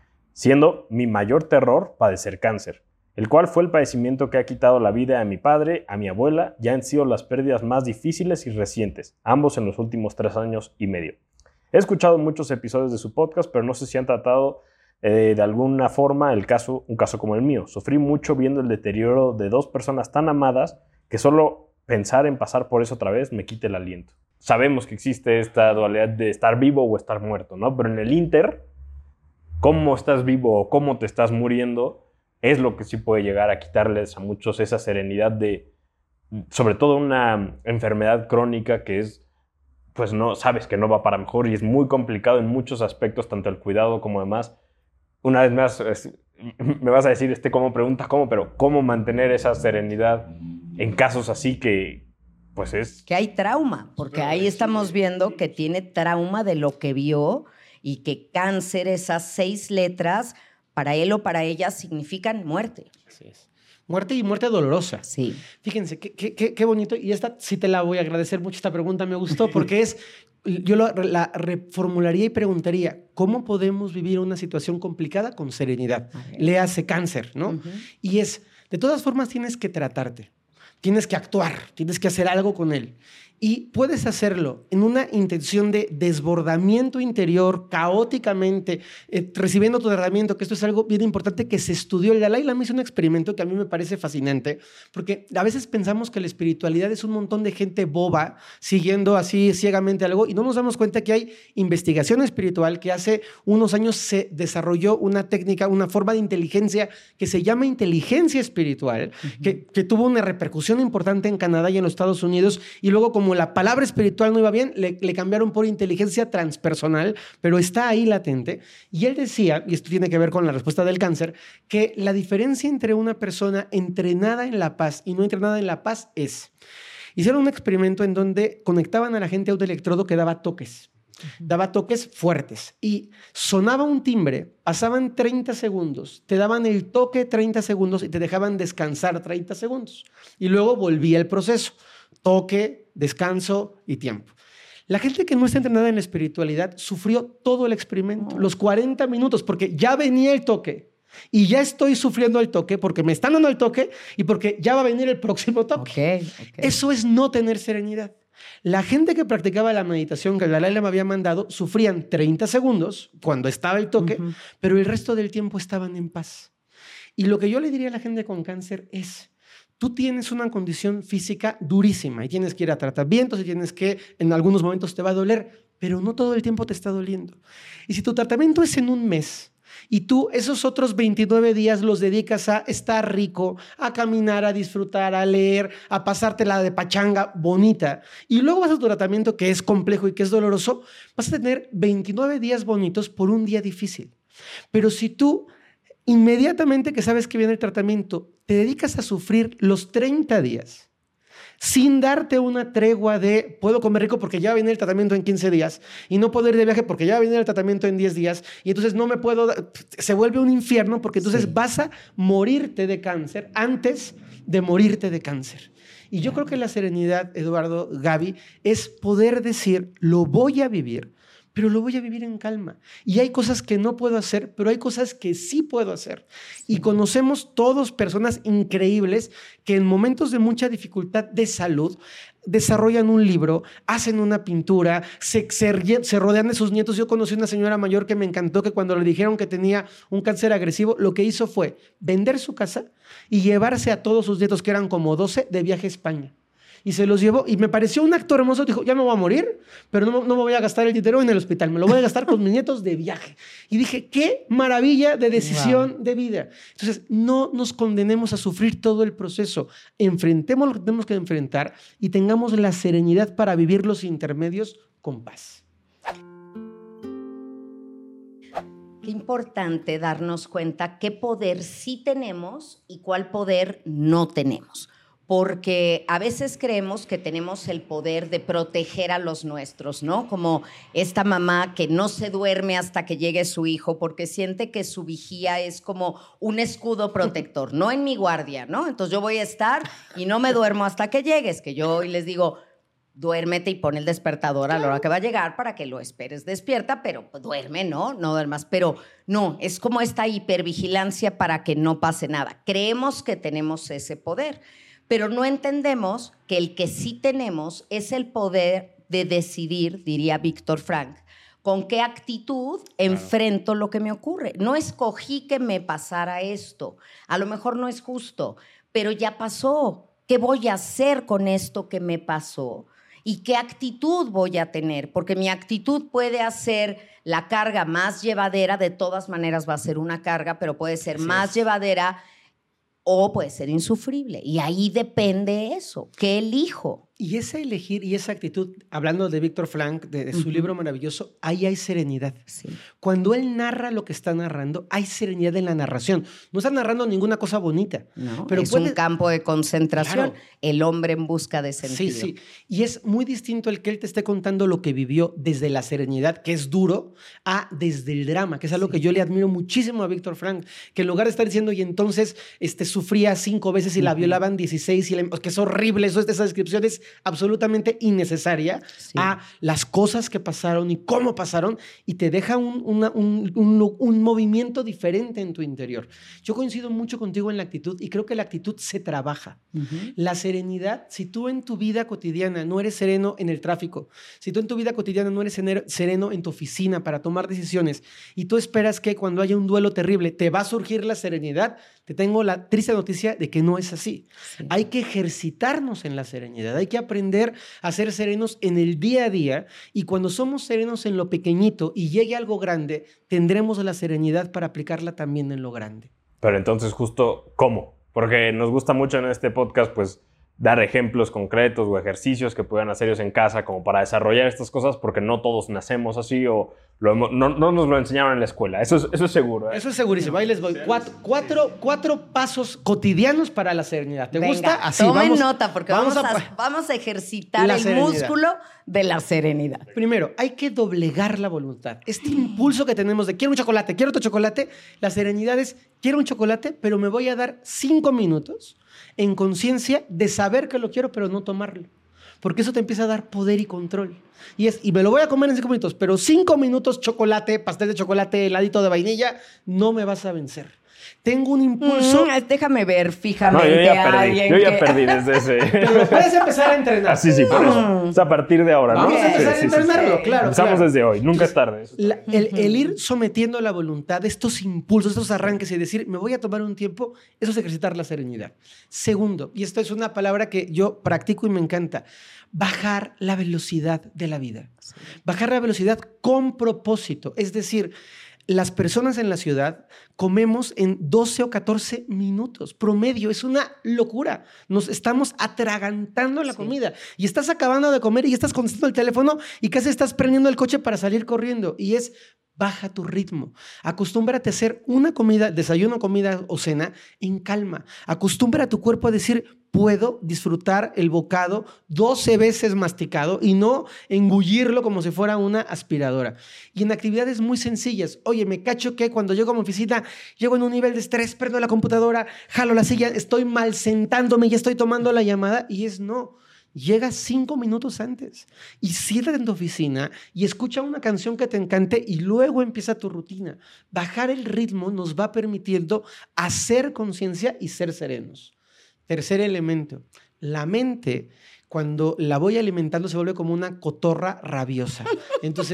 siendo mi mayor terror padecer cáncer, el cual fue el padecimiento que ha quitado la vida a mi padre, a mi abuela, y han sido las pérdidas más difíciles y recientes, ambos en los últimos tres años y medio. He escuchado muchos episodios de su podcast, pero no sé si han tratado eh, de alguna forma el caso, un caso como el mío. Sufrí mucho viendo el deterioro de dos personas tan amadas que solo pensar en pasar por eso otra vez me quita el aliento. Sabemos que existe esta dualidad de estar vivo o estar muerto, ¿no? Pero en el inter, cómo estás vivo o cómo te estás muriendo es lo que sí puede llegar a quitarles a muchos esa serenidad de, sobre todo una enfermedad crónica que es, pues no, sabes que no va para mejor y es muy complicado en muchos aspectos, tanto el cuidado como demás. Una vez más, es, me vas a decir, este cómo pregunta cómo, pero cómo mantener esa serenidad en casos así que, pues es... Que hay trauma, porque ahí estamos viendo que tiene trauma de lo que vio y que cáncer, esas seis letras, para él o para ella significan muerte. Así es. Muerte y muerte dolorosa. Sí. Fíjense, qué, qué, qué, qué bonito. Y esta sí te la voy a agradecer mucho. Esta pregunta me gustó porque es, yo lo, la reformularía y preguntaría, ¿cómo podemos vivir una situación complicada con serenidad? Le hace cáncer, ¿no? Uh-huh. Y es, de todas formas tienes que tratarte, tienes que actuar, tienes que hacer algo con él. Y puedes hacerlo en una intención de desbordamiento interior, caóticamente, eh, recibiendo tu tratamiento, que esto es algo bien importante que se estudió. El Dalai Lama hizo un experimento que a mí me parece fascinante, porque a veces pensamos que la espiritualidad es un montón de gente boba, siguiendo así ciegamente algo, y no nos damos cuenta que hay investigación espiritual, que hace unos años se desarrolló una técnica, una forma de inteligencia que se llama inteligencia espiritual, uh-huh. que, que tuvo una repercusión importante en Canadá y en los Estados Unidos, y luego como la palabra espiritual no iba bien, le, le cambiaron por inteligencia transpersonal, pero está ahí latente. Y él decía, y esto tiene que ver con la respuesta del cáncer, que la diferencia entre una persona entrenada en la paz y no entrenada en la paz es, hicieron un experimento en donde conectaban a la gente a un electrodo que daba toques. Daba toques fuertes y sonaba un timbre, pasaban treinta segundos, te daban el toque treinta segundos y te dejaban descansar treinta segundos. Y luego volvía el proceso. Toque, descanso y tiempo. La gente que no está entrenada en la espiritualidad sufrió todo el experimento, los cuarenta minutos, porque ya venía el toque y ya estoy sufriendo el toque porque me están dando el toque y porque ya va a venir el próximo toque. Okay, okay. Eso es no tener serenidad. La gente que practicaba la meditación que el Dalai Lama había mandado sufrían treinta segundos cuando estaba el toque, uh-huh. pero el resto del tiempo estaban en paz. Y lo que yo le diría a la gente con cáncer es: tú tienes una condición física durísima y tienes que ir a tratamientos y tienes que, en algunos momentos te va a doler, pero no todo el tiempo te está doliendo. Y si tu tratamiento es en un mes y tú esos otros veintinueve días los dedicas a estar rico, a caminar, a disfrutar, a leer, a pasártela de pachanga bonita, y luego vas a tu tratamiento que es complejo y que es doloroso, vas a tener veintinueve días bonitos por un día difícil. Pero si tú inmediatamente que sabes que viene el tratamiento, te dedicas a sufrir los treinta días sin darte una tregua de puedo comer rico porque ya va a venir el tratamiento en quince días y no puedo ir de viaje porque ya va a venir el tratamiento en diez días y entonces no me puedo, se vuelve un infierno porque entonces sí. vas a morirte de cáncer antes de morirte de cáncer. Y yo creo que la serenidad, Eduardo, Gaby, es poder decir lo voy a vivir, pero lo voy a vivir en calma. Y hay cosas que no puedo hacer, pero hay cosas que sí puedo hacer. Y conocemos todos personas increíbles que en momentos de mucha dificultad de salud desarrollan un libro, hacen una pintura, se, se, se rodean de sus nietos. Yo conocí una señora mayor que me encantó, que cuando le dijeron que tenía un cáncer agresivo, lo que hizo fue vender su casa y llevarse a todos sus nietos, que eran como doce, de viaje a España. y se los llevó. Y me pareció un acto hermoso. Dijo, ya me voy a morir, pero no, no me voy a gastar el dinero en el hospital. Me lo voy a gastar con mis nietos de viaje. Y dije, qué maravilla de decisión wow. de vida. Entonces, no nos condenemos a sufrir todo el proceso. Enfrentemos lo que tenemos que enfrentar y tengamos la serenidad para vivir los intermedios con paz. Qué importante darnos cuenta qué poder sí tenemos y cuál poder no tenemos. Porque a veces creemos que tenemos el poder de proteger a los nuestros, ¿no? Como esta mamá que no se duerme hasta que llegue su hijo porque siente que su vigía es como un escudo protector, no en mi guardia, ¿no? Entonces yo voy a estar y no me duermo hasta que llegues, que yo hoy les digo, duérmete y pon el despertador a la hora que va a llegar para que lo esperes despierta, pero pues, duerme, ¿no? No duermas. Pero no, es como esta hipervigilancia para que no pase nada. Creemos que tenemos ese poder, pero no entendemos que el que sí tenemos es el poder de decidir, diría Víctor Frank, con qué actitud enfrento claro. lo que me ocurre. No escogí que me pasara esto. A lo mejor no es justo, pero ya pasó. ¿Qué voy a hacer con esto que me pasó? ¿Y qué actitud voy a tener? Porque mi actitud puede hacer la carga más llevadera, de todas maneras va a ser una carga, pero puede ser Así más es. llevadera o puede ser insufrible. Y ahí depende eso. ¿Qué elijo? Y ese elegir y esa actitud, hablando de Víctor Frank, de, de su uh-huh. libro maravilloso, ahí hay serenidad. Sí. Cuando él narra lo que está narrando, hay serenidad en la narración. No está narrando ninguna cosa bonita. No, pero es puede... un campo de concentración. Claro. El hombre en busca de sentido. Sí, sí. Y es muy distinto el que él te esté contando lo que vivió desde la serenidad, que es duro, a desde el drama, que es algo sí. que yo le admiro muchísimo a Víctor Frank, que en lugar de estar diciendo, y entonces este, sufría cinco veces y uh-huh. la violaban dieciséis, y la... que es horrible, eso, esa descripción es absolutamente innecesaria sí. a las cosas que pasaron y cómo pasaron, y te deja un, una, un, un, un movimiento diferente en tu interior. Yo coincido mucho contigo en la actitud y creo que la actitud se trabaja. Uh-huh. La serenidad, si tú en tu vida cotidiana no eres sereno en el tráfico, si tú en tu vida cotidiana no eres sereno en tu oficina para tomar decisiones y tú esperas que cuando haya un duelo terrible te va a surgir la serenidad, te tengo la triste noticia de que no es así. Sí. Hay que ejercitarnos en la serenidad, hay que aprender a ser serenos en el día a día, y cuando somos serenos en lo pequeñito y llegue algo grande, tendremos la serenidad para aplicarla también en lo grande. Pero entonces, justo, ¿cómo? Porque nos gusta mucho en este podcast, pues, dar ejemplos concretos o ejercicios que puedan hacer ellos en casa como para desarrollar estas cosas, porque no todos nacemos así o lo hemos, no, no nos lo enseñaron en la escuela. Eso es, eso es seguro. ¿eh? Eso es segurísimo. Ahí les voy. Cuatro, cuatro, cuatro pasos cotidianos para la serenidad. ¿Te Venga, gusta? Así, tomen vamos, nota porque vamos, vamos, a, vamos a ejercitar el serenidad. músculo de la serenidad. Primero, hay que doblegar la voluntad. Este impulso que tenemos de quiero un chocolate, quiero otro chocolate, la serenidad es quiero un chocolate, pero me voy a dar cinco minutos en conciencia de saber que lo quiero, pero no tomarlo. Porque eso te empieza a dar poder y control. Y, es, y me lo voy a comer en cinco minutos, pero cinco minutos chocolate, pastel de chocolate, heladito de vainilla, no me vas a vencer. Tengo un impulso... Mm, déjame ver fijamente no, yo ya a perdí, alguien Yo ya que... perdí desde ese... Pero puedes empezar a entrenar. Así sí, por eso. Mm. O sea, a partir de ahora, ¿no? Vamos a empezar sí, a entrenarlo, sí, sí. claro. Empezamos claro. desde hoy, nunca es tarde. La, el, el ir sometiendo a la voluntad estos impulsos, estos arranques y decir, me voy a tomar un tiempo, eso es ejercitar la serenidad. Segundo, y esto es una palabra que yo practico y me encanta, bajar la velocidad de la vida. Sí. Bajar la velocidad con propósito, es decir... Las personas en la ciudad comemos en doce o catorce minutos. Promedio, es una locura. Nos estamos atragantando la sí. comida. Y estás acabando de comer y estás contestando el teléfono y casi estás prendiendo el coche para salir corriendo. Y es... Baja tu ritmo. Acostúmbrate a hacer una comida, desayuno, comida o cena en calma. Acostumbra a tu cuerpo a decir, puedo disfrutar el bocado doce veces masticado y no engullirlo como si fuera una aspiradora. Y en actividades muy sencillas. Oye, me cacho que cuando llego a mi oficina, llego en un nivel de estrés, prendo la computadora, jalo la silla, estoy mal sentándome, ya estoy tomando la llamada y es no. Llega cinco minutos antes y siéntate en tu oficina y escucha una canción que te encante y luego empieza tu rutina. Bajar el ritmo nos va permitiendo hacer conciencia y ser serenos. Tercer elemento, la mente, cuando la voy alimentando, se vuelve como una cotorra rabiosa. Entonces,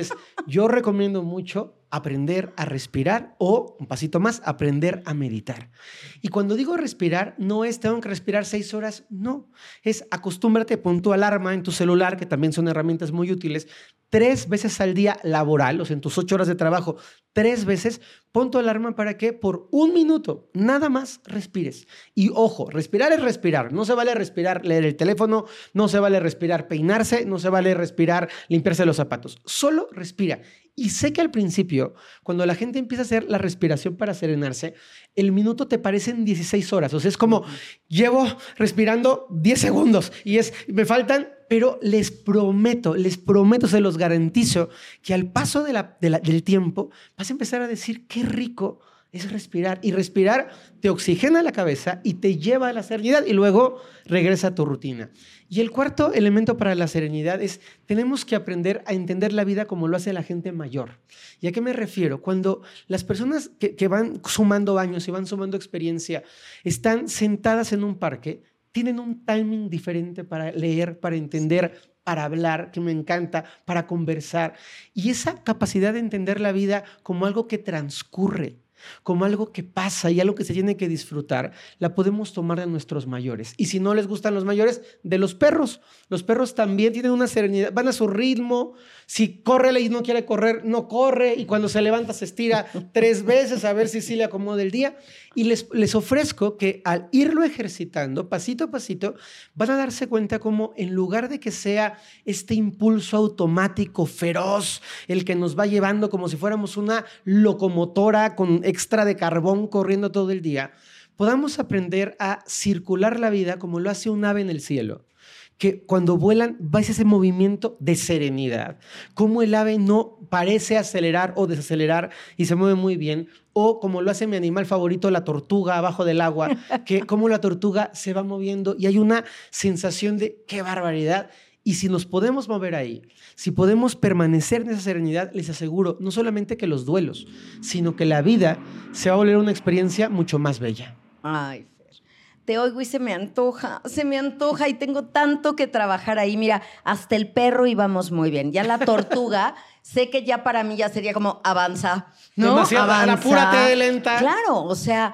Yo recomiendo mucho aprender a respirar o, un pasito más, aprender a meditar. Y cuando digo respirar, no es tengo que respirar seis horas, no. Es acostúmbrate, pon tu alarma en tu celular, que también son herramientas muy útiles, tres veces al día laboral, o sea, en tus ocho horas de trabajo, tres veces, pon tu alarma para que por un minuto, nada más, respires. Y ojo, respirar es respirar. No se vale respirar, leer el teléfono, no se vale respirar, peinarse, no se vale respirar, limpiarse los zapatos. Solo respira. Y sé que al principio, cuando la gente empieza a hacer la respiración para serenarse, el minuto te parecen dieciséis horas. O sea, es como, llevo respirando diez segundos y es, me faltan, pero les prometo, les prometo, se los garantizo, que al paso de la, de la, del tiempo vas a empezar a decir, qué rico es respirar. Y respirar te oxigena la cabeza y te lleva a la serenidad y luego regresa a tu rutina. Y el cuarto elemento para la serenidad es, tenemos que aprender a entender la vida como lo hace la gente mayor. ¿Y a qué me refiero? Cuando las personas que, que van sumando años y van sumando experiencia están sentadas en un parque, tienen un timing diferente para leer, para entender, para hablar, que me encanta, para conversar. Y esa capacidad de entender la vida como algo que transcurre, como algo que pasa y algo que se tiene que disfrutar, la podemos tomar de nuestros mayores. Y si no les gustan los mayores, de los perros. Los perros también tienen una serenidad, van a su ritmo. Si corre y no quiere correr, no corre. Y cuando se levanta se estira tres veces a ver si sí le acomoda el día. Y les, les ofrezco que al irlo ejercitando, pasito a pasito, van a darse cuenta como en lugar de que sea este impulso automático, feroz, el que nos va llevando como si fuéramos una locomotora con extra de carbón corriendo todo el día, podamos aprender a circular la vida como lo hace un ave en el cielo. Que cuando vuelan va ese movimiento de serenidad. Como el ave no parece acelerar o desacelerar y se mueve muy bien. O como lo hace mi animal favorito, la tortuga abajo del agua, que como la tortuga se va moviendo y hay una sensación de qué barbaridad. Y si nos podemos mover ahí, si podemos permanecer en esa serenidad, les aseguro no solamente que los duelos, sino que la vida se va a volver una experiencia mucho más bella. Ay, te oigo y se me antoja, se me antoja y tengo tanto que trabajar ahí. Mira, hasta el perro íbamos muy bien. Ya la tortuga, sé que ya para mí ya sería como avanza, ¿no? Demasiado, avanza. Apúrate, lenta. Claro, o sea,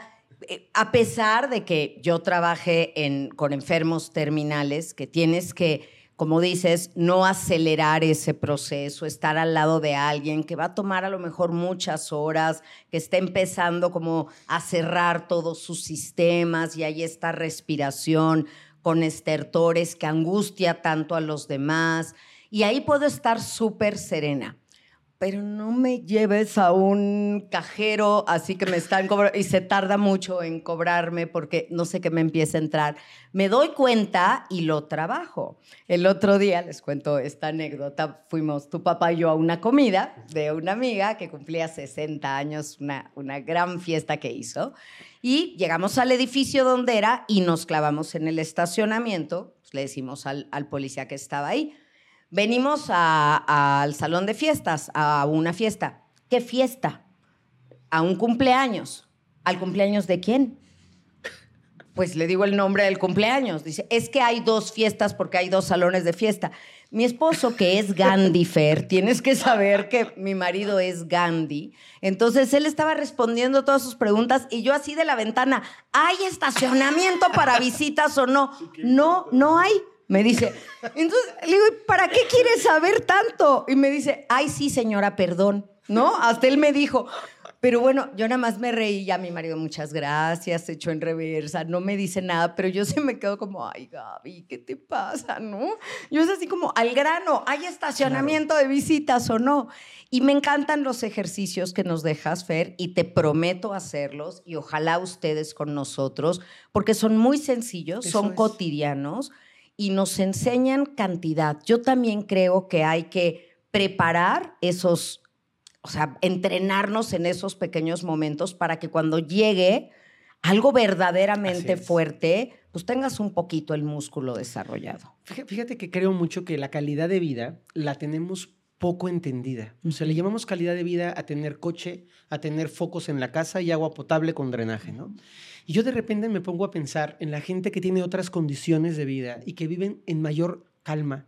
a pesar de que yo trabajé en, con enfermos terminales, que tienes que, como dices, no acelerar ese proceso, estar al lado de alguien que va a tomar a lo mejor muchas horas, que está empezando como a cerrar todos sus sistemas y hay esta respiración con estertores que angustia tanto a los demás. Y ahí puedo estar súper serena. Pero no me lleves a un cajero así que me están cobrando y se tarda mucho en cobrarme porque no sé qué me empieza a entrar. Me doy cuenta y lo trabajo. El otro día, les cuento esta anécdota, fuimos tu papá y yo a una comida de una amiga que cumplía sesenta años, una, una gran fiesta que hizo, y llegamos al edificio donde era y nos clavamos en el estacionamiento. Pues le decimos al, al policía que estaba ahí. Venimos a, a, al salón de fiestas, a una fiesta. ¿Qué fiesta? A un cumpleaños. ¿Al cumpleaños de quién? Pues le digo el nombre del cumpleaños. Dice, es que hay dos fiestas porque hay dos salones de fiesta. Mi esposo, que es Gandhi, Fer, tienes que saber que mi marido es Gandhi. Entonces, él estaba respondiendo todas sus preguntas y yo así de la ventana, ¿hay estacionamiento para visitas o no? No, no hay. Me dice, entonces, le digo, ¿para qué quieres saber tanto? Y me dice, ay, sí, señora, perdón, ¿no? Hasta él me dijo, pero bueno, yo nada más me reí, ya mi marido, muchas gracias, se echó en reversa, no me dice nada, pero yo sí me quedo como, ay, Gaby, ¿qué te pasa, no? Yo es así como, al grano, ¿hay estacionamiento claro. de visitas o no? Y me encantan los ejercicios que nos dejas, Fer, y te prometo hacerlos, y ojalá ustedes con nosotros, porque son muy sencillos, Eso son es. cotidianos, y nos enseñan cantidad. Yo también creo que hay que preparar esos, o sea, entrenarnos en esos pequeños momentos para que cuando llegue algo verdaderamente fuerte, pues tengas un poquito el músculo desarrollado. Fíjate que creo mucho que la calidad de vida la tenemos poco entendida. O sea, le llamamos calidad de vida a tener coche, a tener focos en la casa y agua potable con drenaje, ¿no? Y yo de repente me pongo a pensar en la gente que tiene otras condiciones de vida y que viven en mayor calma,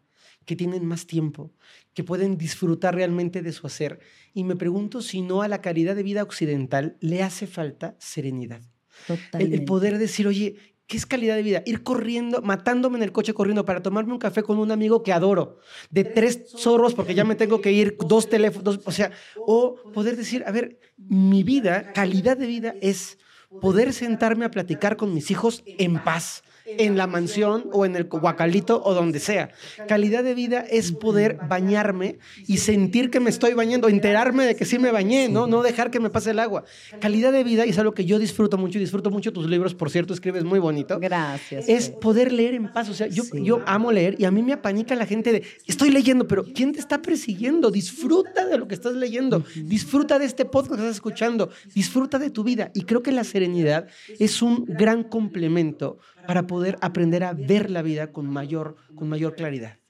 que tienen más tiempo, que pueden disfrutar realmente de su hacer. Y me pregunto si no a la calidad de vida occidental le hace falta serenidad. El, el poder decir, oye, ¿qué es calidad de vida? Ir corriendo, matándome en el coche corriendo para tomarme un café con un amigo que adoro, de tres zorros porque ya me tengo que ir, dos teléfonos, o sea, o poder decir, a ver, mi vida, calidad de vida es poder sentarme a platicar con mis hijos en paz, en la mansión o en el guacalito o donde sea. Calidad de vida es poder bañarme y sentir que me estoy bañando, enterarme de que sí me bañé, ¿no? No dejar que me pase el agua. Calidad de vida, y es algo que yo disfruto mucho, y disfruto mucho tus libros, por cierto, escribes muy bonito. Gracias. Es poder leer en paz. O sea, yo, sí. yo amo leer y a mí me apanica la gente de, estoy leyendo, pero ¿quién te está persiguiendo? Disfruta de lo que estás leyendo, disfruta de este podcast que estás escuchando, disfruta de tu vida. Y creo que la serenidad es un gran complemento para poder aprender a ver la vida con mayor, con mayor claridad.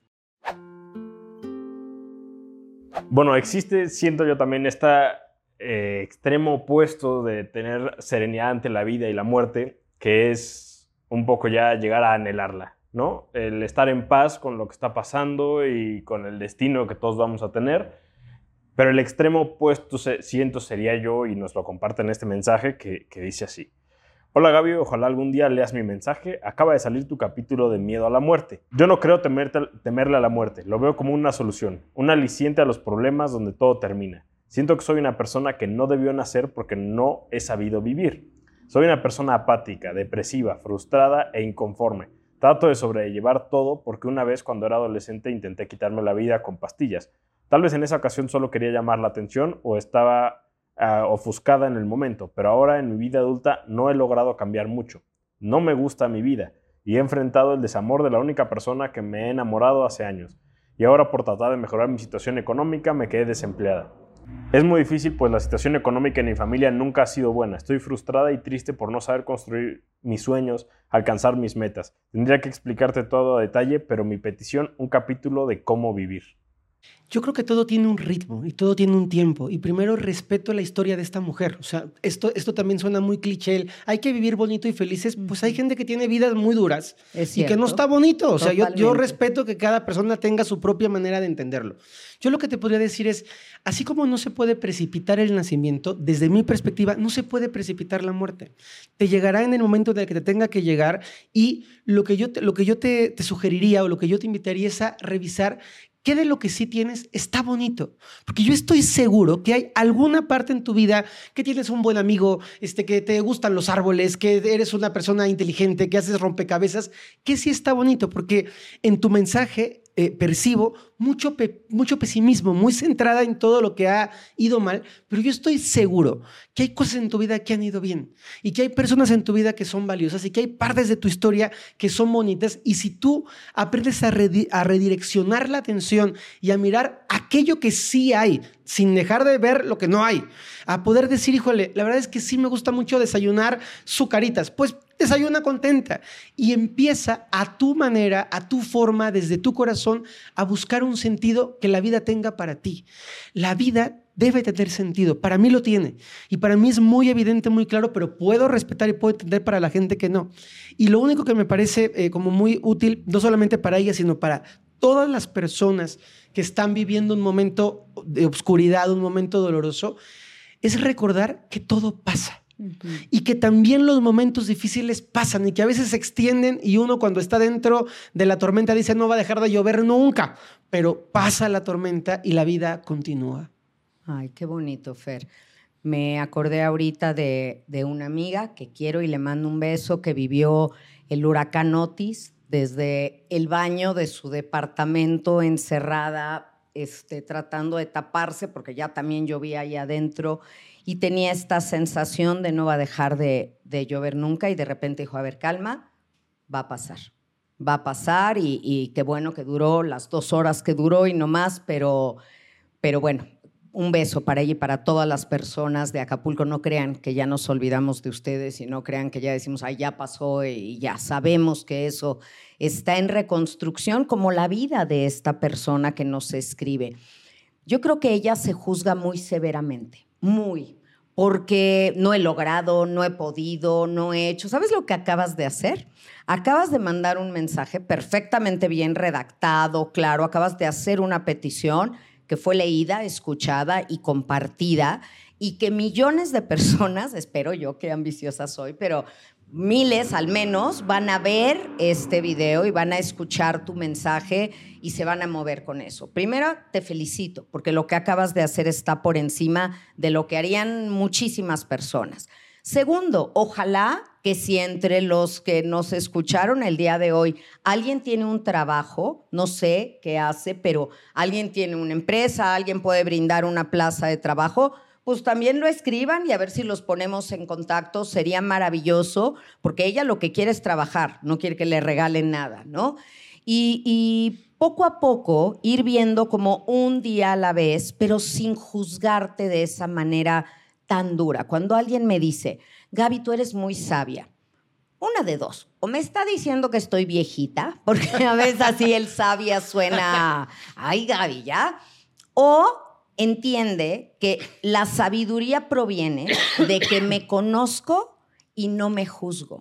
Bueno, existe, siento yo también, este eh, extremo opuesto de tener serenidad ante la vida y la muerte, que es un poco ya llegar a anhelarla, ¿no? El estar en paz con lo que está pasando y con el destino que todos vamos a tener. Pero el extremo opuesto, siento, sería yo, y nos lo comparte en este mensaje, que, que dice así. Hola Gaby, ojalá algún día leas mi mensaje. Acaba de salir tu capítulo de miedo a la muerte. Yo no creo temerte, temerle a la muerte. Lo veo como una solución, un aliciente a los problemas donde todo termina. Siento que soy una persona que no debió nacer porque no he sabido vivir. Soy una persona apática, depresiva, frustrada e inconforme. Trato de sobrellevar todo porque una vez cuando era adolescente intenté quitarme la vida con pastillas. Tal vez en esa ocasión solo quería llamar la atención o estaba Uh, ofuscada en el momento, pero ahora en mi vida adulta no he logrado cambiar mucho. No me gusta mi vida y he enfrentado el desamor de la única persona que me he enamorado hace años. Y ahora por tratar de mejorar mi situación económica me quedé desempleada. Es muy difícil pues la situación económica en mi familia nunca ha sido buena. Estoy frustrada y triste por no saber construir mis sueños, alcanzar mis metas. Tendría que explicarte todo a detalle, pero mi petición, un capítulo de cómo vivir. Yo creo que todo tiene un ritmo y todo tiene un tiempo. Y primero respeto la historia de esta mujer. O sea, esto, esto también suena muy cliché. Hay que vivir bonito y felices. Pues hay gente que tiene vidas muy duras y que no está bonito. O sea, yo, yo respeto que cada persona tenga su propia manera de entenderlo. Yo lo que te podría decir es, así como no se puede precipitar el nacimiento, desde mi perspectiva, no se puede precipitar la muerte. Te llegará en el momento en el que te tenga que llegar y lo que yo te, lo que yo te, te sugeriría o lo que yo te invitaría es a revisar ¿qué de lo que sí tienes está bonito? Porque yo estoy seguro que hay alguna parte en tu vida que tienes un buen amigo, este, que te gustan los árboles, que eres una persona inteligente, que haces rompecabezas, que sí está bonito, porque en tu mensaje eh, percibo mucho, pe mucho pesimismo, muy centrada en todo lo que ha ido mal, pero yo estoy seguro que hay cosas en tu vida que han ido bien y que hay personas en tu vida que son valiosas y que hay partes de tu historia que son bonitas y si tú aprendes a, redi a redireccionar la atención y a mirar aquello que sí hay, sin dejar de ver lo que no hay, a poder decir, híjole, la verdad es que sí me gusta mucho desayunar sucaritas, pues desayuna contenta y empieza a tu manera, a tu forma, desde tu corazón, a buscar un sentido que la vida tenga para ti. La vida debe tener sentido, para mí lo tiene y para mí es muy evidente, muy claro, pero puedo respetar y puedo entender para la gente que no. Y lo único que me parece eh, como muy útil, no solamente para ella, sino para todas las personas que están viviendo un momento de oscuridad, un momento doloroso, es recordar que todo pasa. Uh-huh. Y que también los momentos difíciles pasan y que a veces se extienden y uno cuando está dentro de la tormenta dice no va a dejar de llover nunca, pero pasa la tormenta y la vida continúa. Ay, qué bonito, Fer. Me acordé ahorita de, de una amiga que quiero y le mando un beso que vivió el huracán Otis desde el baño de su departamento encerrada, este, tratando de taparse porque ya también llovía ahí adentro y tenía esta sensación de no va a dejar de, de llover nunca y de repente dijo, a ver, calma, va a pasar, va a pasar y, y qué bueno que duró las dos horas que duró y no más, pero, pero bueno, un beso para ella y para todas las personas de Acapulco. No crean que ya nos olvidamos de ustedes y no crean que ya decimos, ay, ya pasó y ya sabemos que eso está en reconstrucción como la vida de esta persona que nos escribe. Yo creo que ella se juzga muy severamente, muy, porque no he logrado, no he podido, no he hecho. ¿Sabes lo que acabas de hacer? Acabas de mandar un mensaje perfectamente bien redactado, claro, acabas de hacer una petición que fue leída, escuchada y compartida, y que millones de personas, espero yo, qué ambiciosa soy, pero miles al menos van a ver este video y van a escuchar tu mensaje y se van a mover con eso. Primero, te felicito, porque lo que acabas de hacer está por encima de lo que harían muchísimas personas. Segundo, ojalá que si entre los que nos escucharon el día de hoy, alguien tiene un trabajo, no sé qué hace, pero alguien tiene una empresa, alguien puede brindar una plaza de trabajo, pues también lo escriban y a ver si los ponemos en contacto. Sería maravilloso, porque ella lo que quiere es trabajar, no quiere que le regalen nada, ¿no? Y, y poco a poco ir viendo como un día a la vez, pero sin juzgarte de esa manera tan dura. Cuando alguien me dice, Gaby, tú eres muy sabia, una de dos, o me está diciendo que estoy viejita, porque a veces así el sabia suena, ay, Gaby, ¿ya? O entiende que la sabiduría proviene de que me conozco y no me juzgo.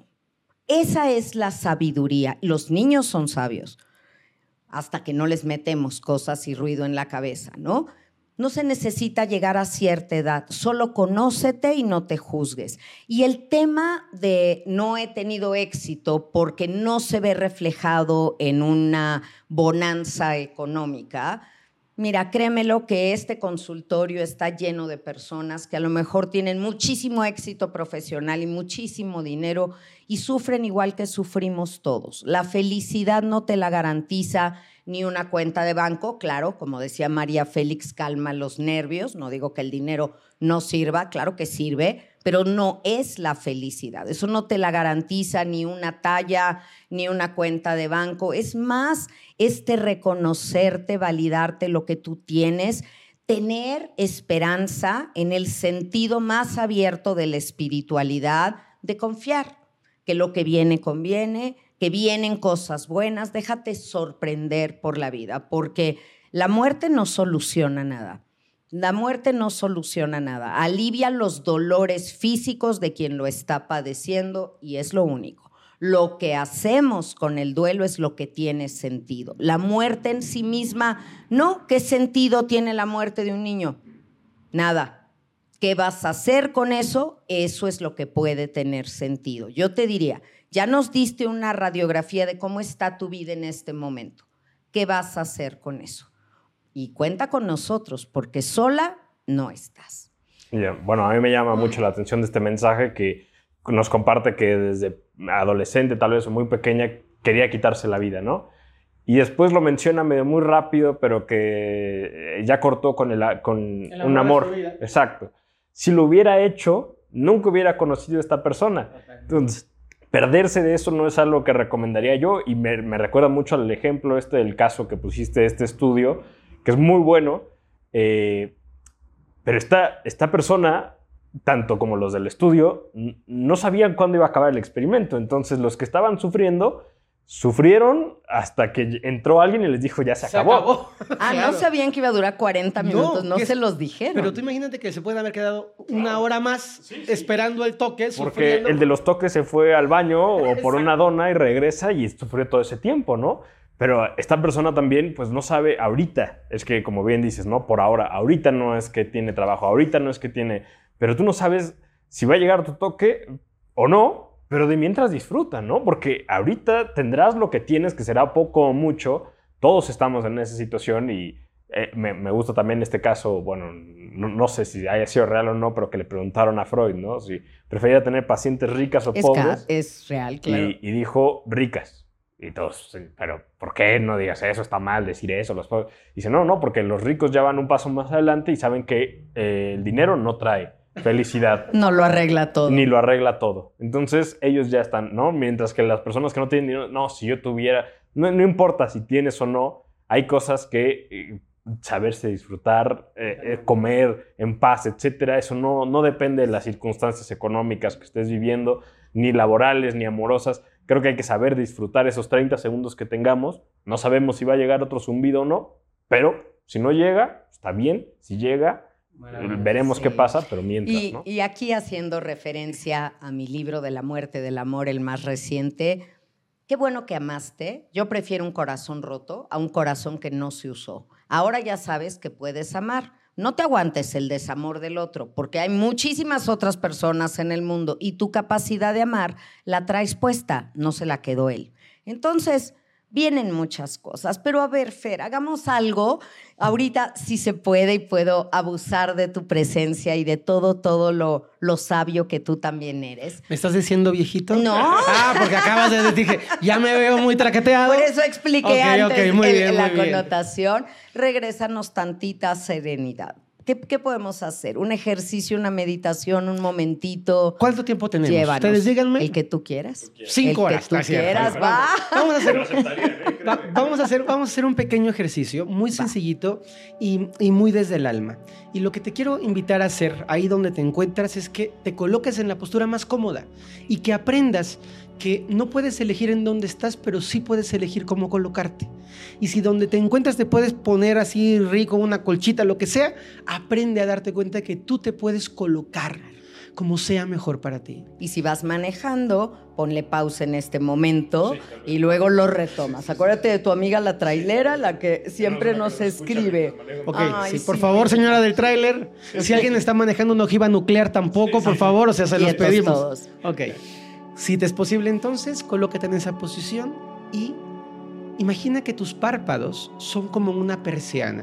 Esa es la sabiduría. Los niños son sabios hasta que no les metemos cosas y ruido en la cabeza, ¿no? No se necesita llegar a cierta edad, solo conócete y no te juzgues. Y el tema de no he tenido éxito porque no se ve reflejado en una bonanza económica. Mira, créemelo que este consultorio está lleno de personas que a lo mejor tienen muchísimo éxito profesional y muchísimo dinero y sufren igual que sufrimos todos. La felicidad no te la garantiza ni una cuenta de banco. Claro, como decía María Félix, calma los nervios. No digo que el dinero no sirva, claro que sirve, pero no es la felicidad. Eso no te la garantiza ni una talla, ni una cuenta de banco. Es más, este reconocerte, validarte lo que tú tienes, tener esperanza en el sentido más abierto de la espiritualidad, de confiar que lo que viene conviene, que vienen cosas buenas. Déjate sorprender por la vida, porque la muerte no soluciona nada. La muerte no soluciona nada. Alivia los dolores físicos de quien lo está padeciendo y es lo único. Lo que hacemos con el duelo es lo que tiene sentido. La muerte en sí misma, no. ¿Qué sentido tiene la muerte de un niño? Nada. ¿Qué vas a hacer con eso? Eso es lo que puede tener sentido. Yo te diría, ya nos diste una radiografía de cómo está tu vida en este momento. ¿Qué vas a hacer con eso? Y cuenta con nosotros, porque sola no estás. Yeah. Bueno, a mí me llama mucho la atención de este mensaje que nos comparte que desde adolescente, tal vez muy pequeña, quería quitarse la vida, ¿no? Y después lo menciona medio muy rápido, pero que ya cortó con, el, con el un amor. Exacto. Si lo hubiera hecho, nunca hubiera conocido a esta persona. Entonces, perderse de eso no es algo que recomendaría yo, y me, me recuerda mucho al ejemplo este del caso que pusiste de este estudio, que es muy bueno, eh, pero esta, esta persona, tanto como los del estudio, no sabían cuándo iba a acabar el experimento. Entonces, los que estaban sufriendo, sufrieron hasta que entró alguien y les dijo, ya se, se acabó. acabó. Ah, claro. No sabían que iba a durar cuarenta minutos, no, no se los dijeron. Pero tú imagínate que se pueden haber quedado una hora más sí, sí. esperando el toque. Porque sufriendo. El de los toques se fue al baño o por una dona y regresa y sufrió todo ese tiempo, ¿no? Pero esta persona también, pues no sabe ahorita. Es que, como bien dices, ¿no? Por ahora. Ahorita no es que tiene trabajo, ahorita no es que tiene... Pero tú no sabes si va a llegar tu toque o no, pero de mientras disfruta, ¿no? Porque ahorita tendrás lo que tienes, que será poco o mucho. Todos estamos en esa situación y eh, me, me gusta también este caso, bueno, no, no sé si haya sido real o no, pero que le preguntaron a Freud, ¿no? Si prefería tener pacientes ricas o es pobres. Es real, claro. Y, y dijo ricas. Y todos, pero ¿por qué no digas eso? Está mal decir eso. Los pobres. Dice, no, no, porque los ricos ya van un paso más adelante y saben que eh, el dinero no trae felicidad. No lo arregla todo. Ni lo arregla todo. Entonces, ellos ya están, ¿no? Mientras que las personas que no tienen dinero, no, si yo tuviera... No, no importa si tienes o no, hay cosas que eh, saberse disfrutar, eh, eh, comer en paz, etcétera. Eso no, no depende de las circunstancias económicas que estés viviendo, ni laborales, ni amorosas. Creo que hay que saber disfrutar esos treinta segundos que tengamos. No sabemos si va a llegar otro zumbido o no, pero si no llega, está bien. Si llega, veremos Sí. qué pasa, pero mientras, Y, ¿no? y aquí haciendo referencia a mi libro de la muerte del amor, el más reciente, qué bueno que amaste. Yo prefiero un corazón roto a un corazón que no se usó. Ahora ya sabes que puedes amar. No te aguantes el desamor del otro, porque hay muchísimas otras personas en el mundo y tu capacidad de amar la traes puesta, no se la quedó él. Entonces, vienen muchas cosas. Pero a ver, Fer, hagamos algo. Ahorita sí se puede y puedo abusar de tu presencia y de todo, todo lo, lo sabio que tú también eres. ¿Me estás diciendo viejito? No. Ah, porque acabas de decir, ya me veo muy traqueteado. Por eso expliqué Ok, antes ok, muy el- bien, la muy bien. connotación. Regrésanos tantita serenidad. ¿Qué, ¿Qué podemos hacer? ¿Un ejercicio, una meditación, un momentito? ¿Cuánto tiempo tenemos? Llévanos. Ustedes díganme. El que tú quieras. Cinco el horas. que tú Ah, cierto. quieras, va. Vamos a hacer, aceptarían, ¿eh? va- vamos a hacer, vamos a hacer un pequeño ejercicio muy sencillito y, y muy desde el alma. Y lo que te quiero invitar a hacer ahí donde te encuentras es que te coloques en la postura más cómoda y que aprendas que no puedes elegir en dónde estás, pero sí puedes elegir cómo colocarte. Y si donde te encuentras te puedes poner así rico, una colchita, lo que sea, aprende a darte cuenta que tú te puedes colocar como sea mejor para ti. Y si vas manejando, ponle pausa en este momento y luego lo retomas. Acuérdate de tu amiga la trailera, la que siempre nos escribe. Ok, Ay, sí, por sí. favor, señora del tráiler, si alguien está manejando una ojiva nuclear tampoco, por favor, o sea, se los Quietos pedimos. todos. Ok. Si te es posible entonces, colócate en esa posición y imagina que tus párpados son como una persiana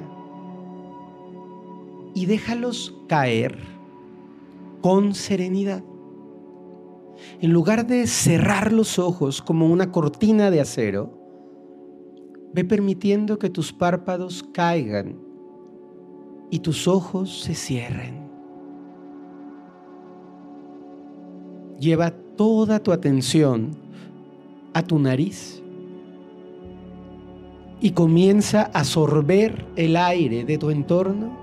y déjalos caer con serenidad. En lugar de cerrar los ojos como una cortina de acero, ve permitiendo que tus párpados caigan y tus ojos se cierren. Lleva toda tu atención a tu nariz y comienza a absorber el aire de tu entorno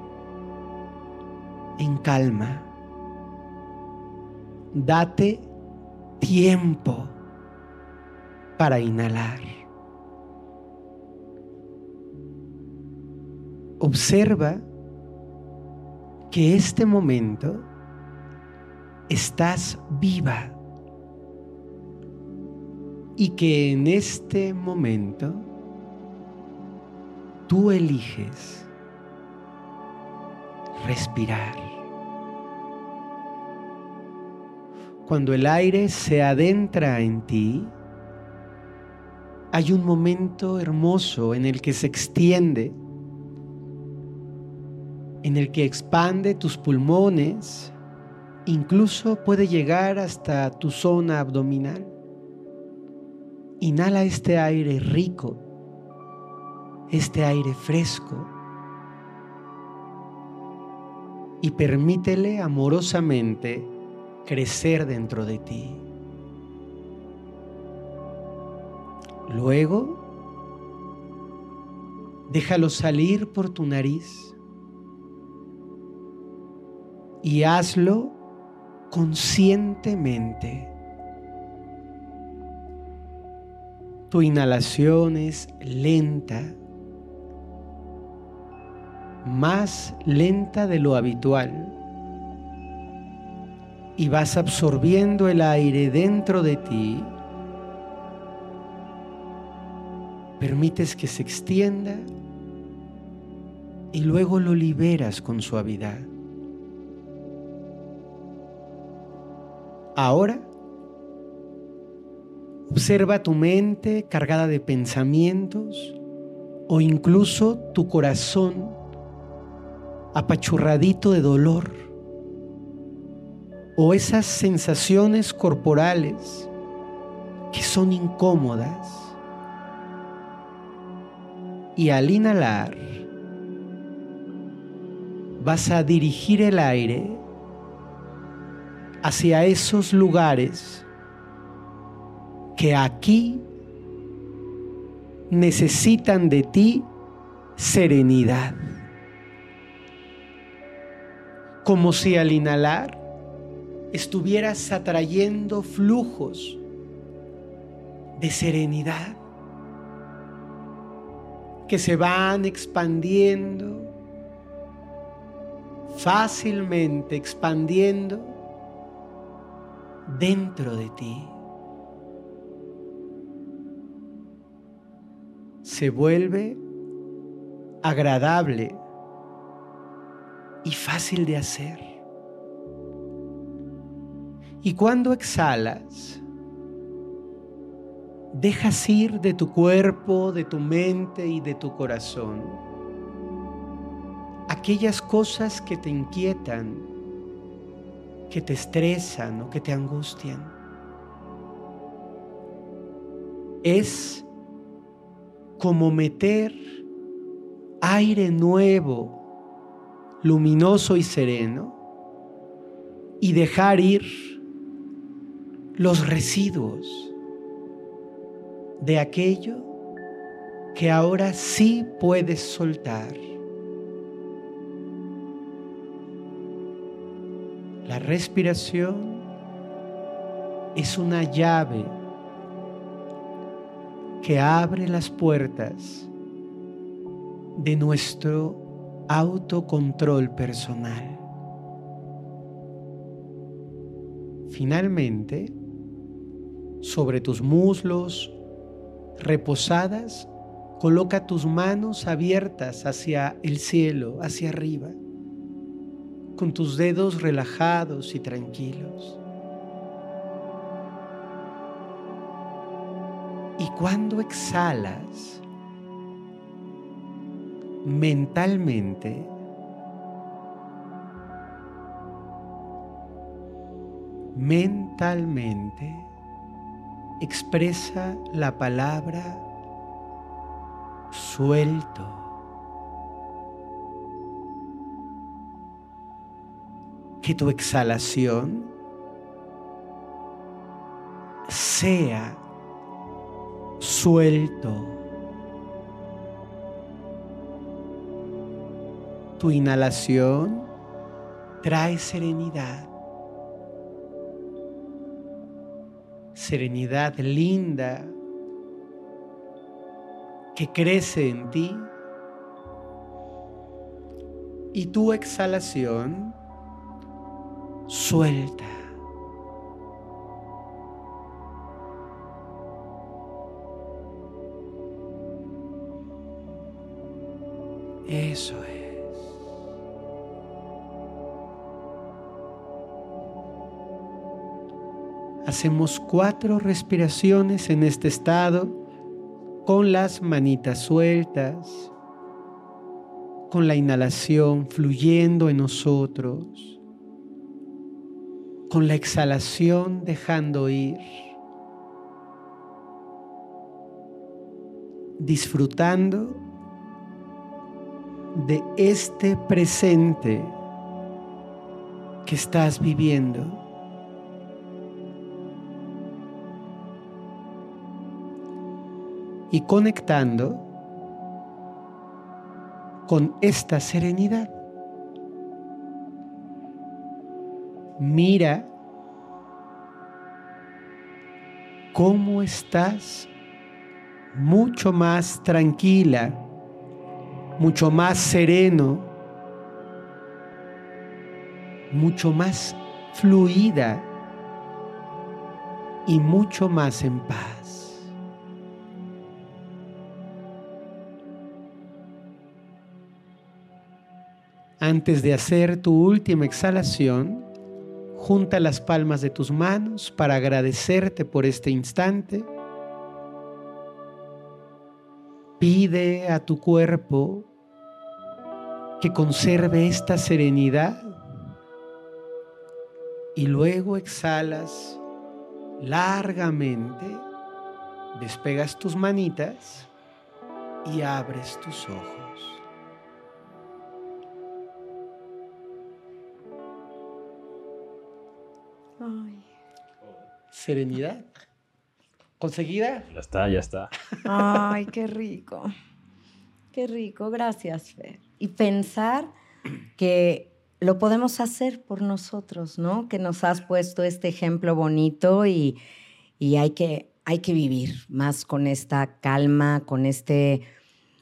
en calma. Date tiempo para inhalar. Observa que este momento estás viva y que en este momento tú eliges respirar. Cuando el aire se adentra en ti, hay un momento hermoso en el que se extiende, en el que expande tus pulmones, incluso puede llegar hasta tu zona abdominal. Inhala este aire rico, este aire fresco, y permítele amorosamente crecer dentro de ti. Luego, déjalo salir por tu nariz y hazlo conscientemente. Tu inhalación es lenta, más lenta de lo habitual, y vas absorbiendo el aire dentro de ti. Permites que se extienda y luego lo liberas con suavidad. Ahora, observa tu mente cargada de pensamientos o incluso tu corazón apachurradito de dolor, o esas sensaciones corporales que son incómodas. Y al inhalar, vas a dirigir el aire hacia esos lugares que aquí necesitan de ti serenidad. Como si al inhalar estuvieras atrayendo flujos de serenidad que se van expandiendo, fácilmente expandiendo dentro de ti. Se vuelve agradable y fácil de hacer. Y cuando exhalas, dejas ir de tu cuerpo, de tu mente y de tu corazón aquellas cosas que te inquietan, que te estresan o que te angustian. Es como meter aire nuevo, luminoso y sereno, y dejar ir los residuos de aquello que ahora sí puedes soltar. La respiración es una llave que abre las puertas de nuestro autocontrol personal. Finalmente, sobre tus muslos reposadas, coloca tus manos abiertas hacia el cielo, hacia arriba, con tus dedos relajados y tranquilos. Y cuando exhalas, mentalmente, mentalmente, expresa la palabra suelto. Que tu exhalación sea suelto. Tu inhalación trae serenidad. Serenidad linda que crece en ti. Y tu exhalación suelta. Eso es. Hacemos cuatro respiraciones en este estado, con las manitas sueltas, con la inhalación fluyendo en nosotros, con la exhalación dejando ir, disfrutando de este presente que estás viviendo. Y conectando con esta serenidad. Mira cómo estás mucho más tranquila, mucho más sereno, mucho más fluida y mucho más en paz. Antes de hacer tu última exhalación, junta las palmas de tus manos para agradecerte por este instante. Pide a tu cuerpo que conserve esta serenidad y luego exhalas largamente, despegas tus manitas y abres tus ojos. Ay. Serenidad. ¿Conseguida? Ya está, ya está. Ay, qué rico. Qué rico. Gracias, Fer. Y pensar que lo podemos hacer por nosotros, ¿no? Que nos has puesto este ejemplo bonito y, y hay que, hay que vivir más con esta calma, con este,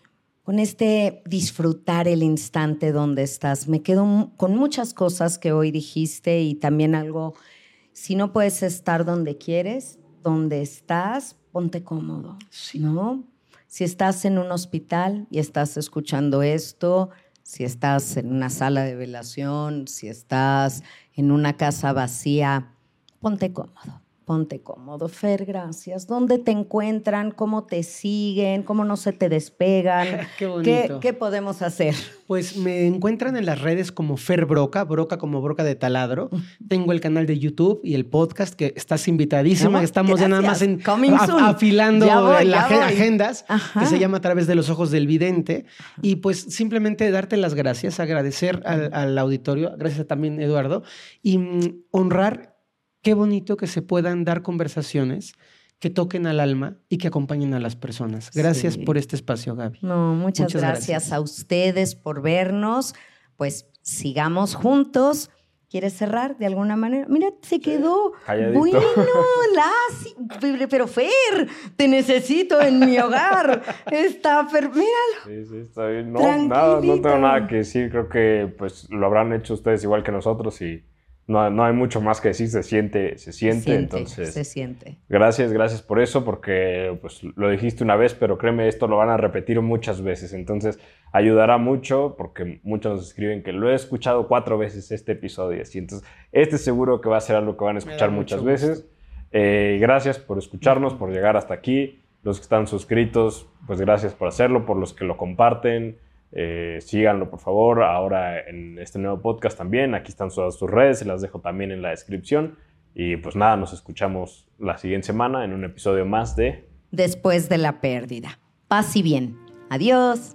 con este disfrutar el instante donde estás. Me quedo con muchas cosas que hoy dijiste y también algo, si no puedes estar donde quieres, donde estás, ponte cómodo, Sí. ¿no? Si estás en un hospital y estás escuchando esto, si estás en una sala de velación, si estás en una casa vacía, ponte cómodo, ponte cómodo. Fer, gracias. ¿Dónde te encuentran? ¿Cómo te siguen? ¿Cómo no se te despegan? Qué bonito. ¿Qué, qué podemos hacer? Pues me encuentran en las redes como Fer Broca, Broca como Broca de taladro. Tengo el canal de YouTube y el podcast que estás invitadísima. ¿Cómo? Estamos ya nada más Gracias. en, Coming a- soon. afilando Ya voy, las ya voy. agendas, Ajá. que se llama A través de los ojos del vidente. Y pues simplemente darte las gracias, agradecer al, al auditorio, gracias también Eduardo, y mm, honrar. Qué bonito que se puedan dar conversaciones que toquen al alma y que acompañen a las personas. Gracias Sí. por este espacio, Gaby. No, muchas, Muchas gracias, gracias. a ustedes por vernos. Pues sigamos juntos. ¿Quieres cerrar de alguna manera? Mira, se quedó calladito. bueno, Lassi. Pero- Pero Fer, te necesito en mi hogar. Está Fer, míralo. Sí, sí, está bien. No, Tranquilito. nada, no tengo nada que decir. Creo que pues lo habrán hecho ustedes igual que nosotros y no, no hay mucho más que decir. Se siente, se siente. Se siente, entonces, se siente. gracias, gracias por eso, porque pues lo dijiste una vez, pero créeme, esto lo van a repetir muchas veces. Entonces, ayudará mucho, porque muchos nos escriben que lo he escuchado cuatro veces este episodio. Así, entonces, este seguro que va a ser algo que van a Me da escuchar mucho muchas gusto. veces. Eh, gracias por escucharnos, por llegar hasta aquí. Los que están suscritos, pues gracias por hacerlo, por los que lo comparten. Eh, síganlo, por favor. Ahora en este nuevo podcast también. Aquí están todas sus redes, se las dejo también en la descripción. Y pues nada, nos escuchamos la siguiente semana en un episodio más de... Después de la pérdida. Paz y bien. Adiós.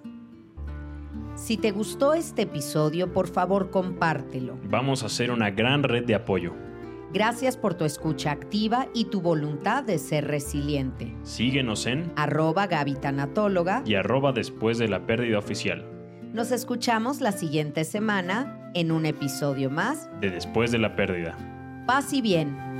Si te gustó este episodio, por favor, compártelo. Vamos a hacer una gran red de apoyo. Gracias por tu escucha activa y tu voluntad de ser resiliente. Síguenos en Arroba Gaby Tanatóloga. y arroba después de la pérdida oficial Nos escuchamos la siguiente semana en un episodio más. de Después de la Pérdida. Paz y bien.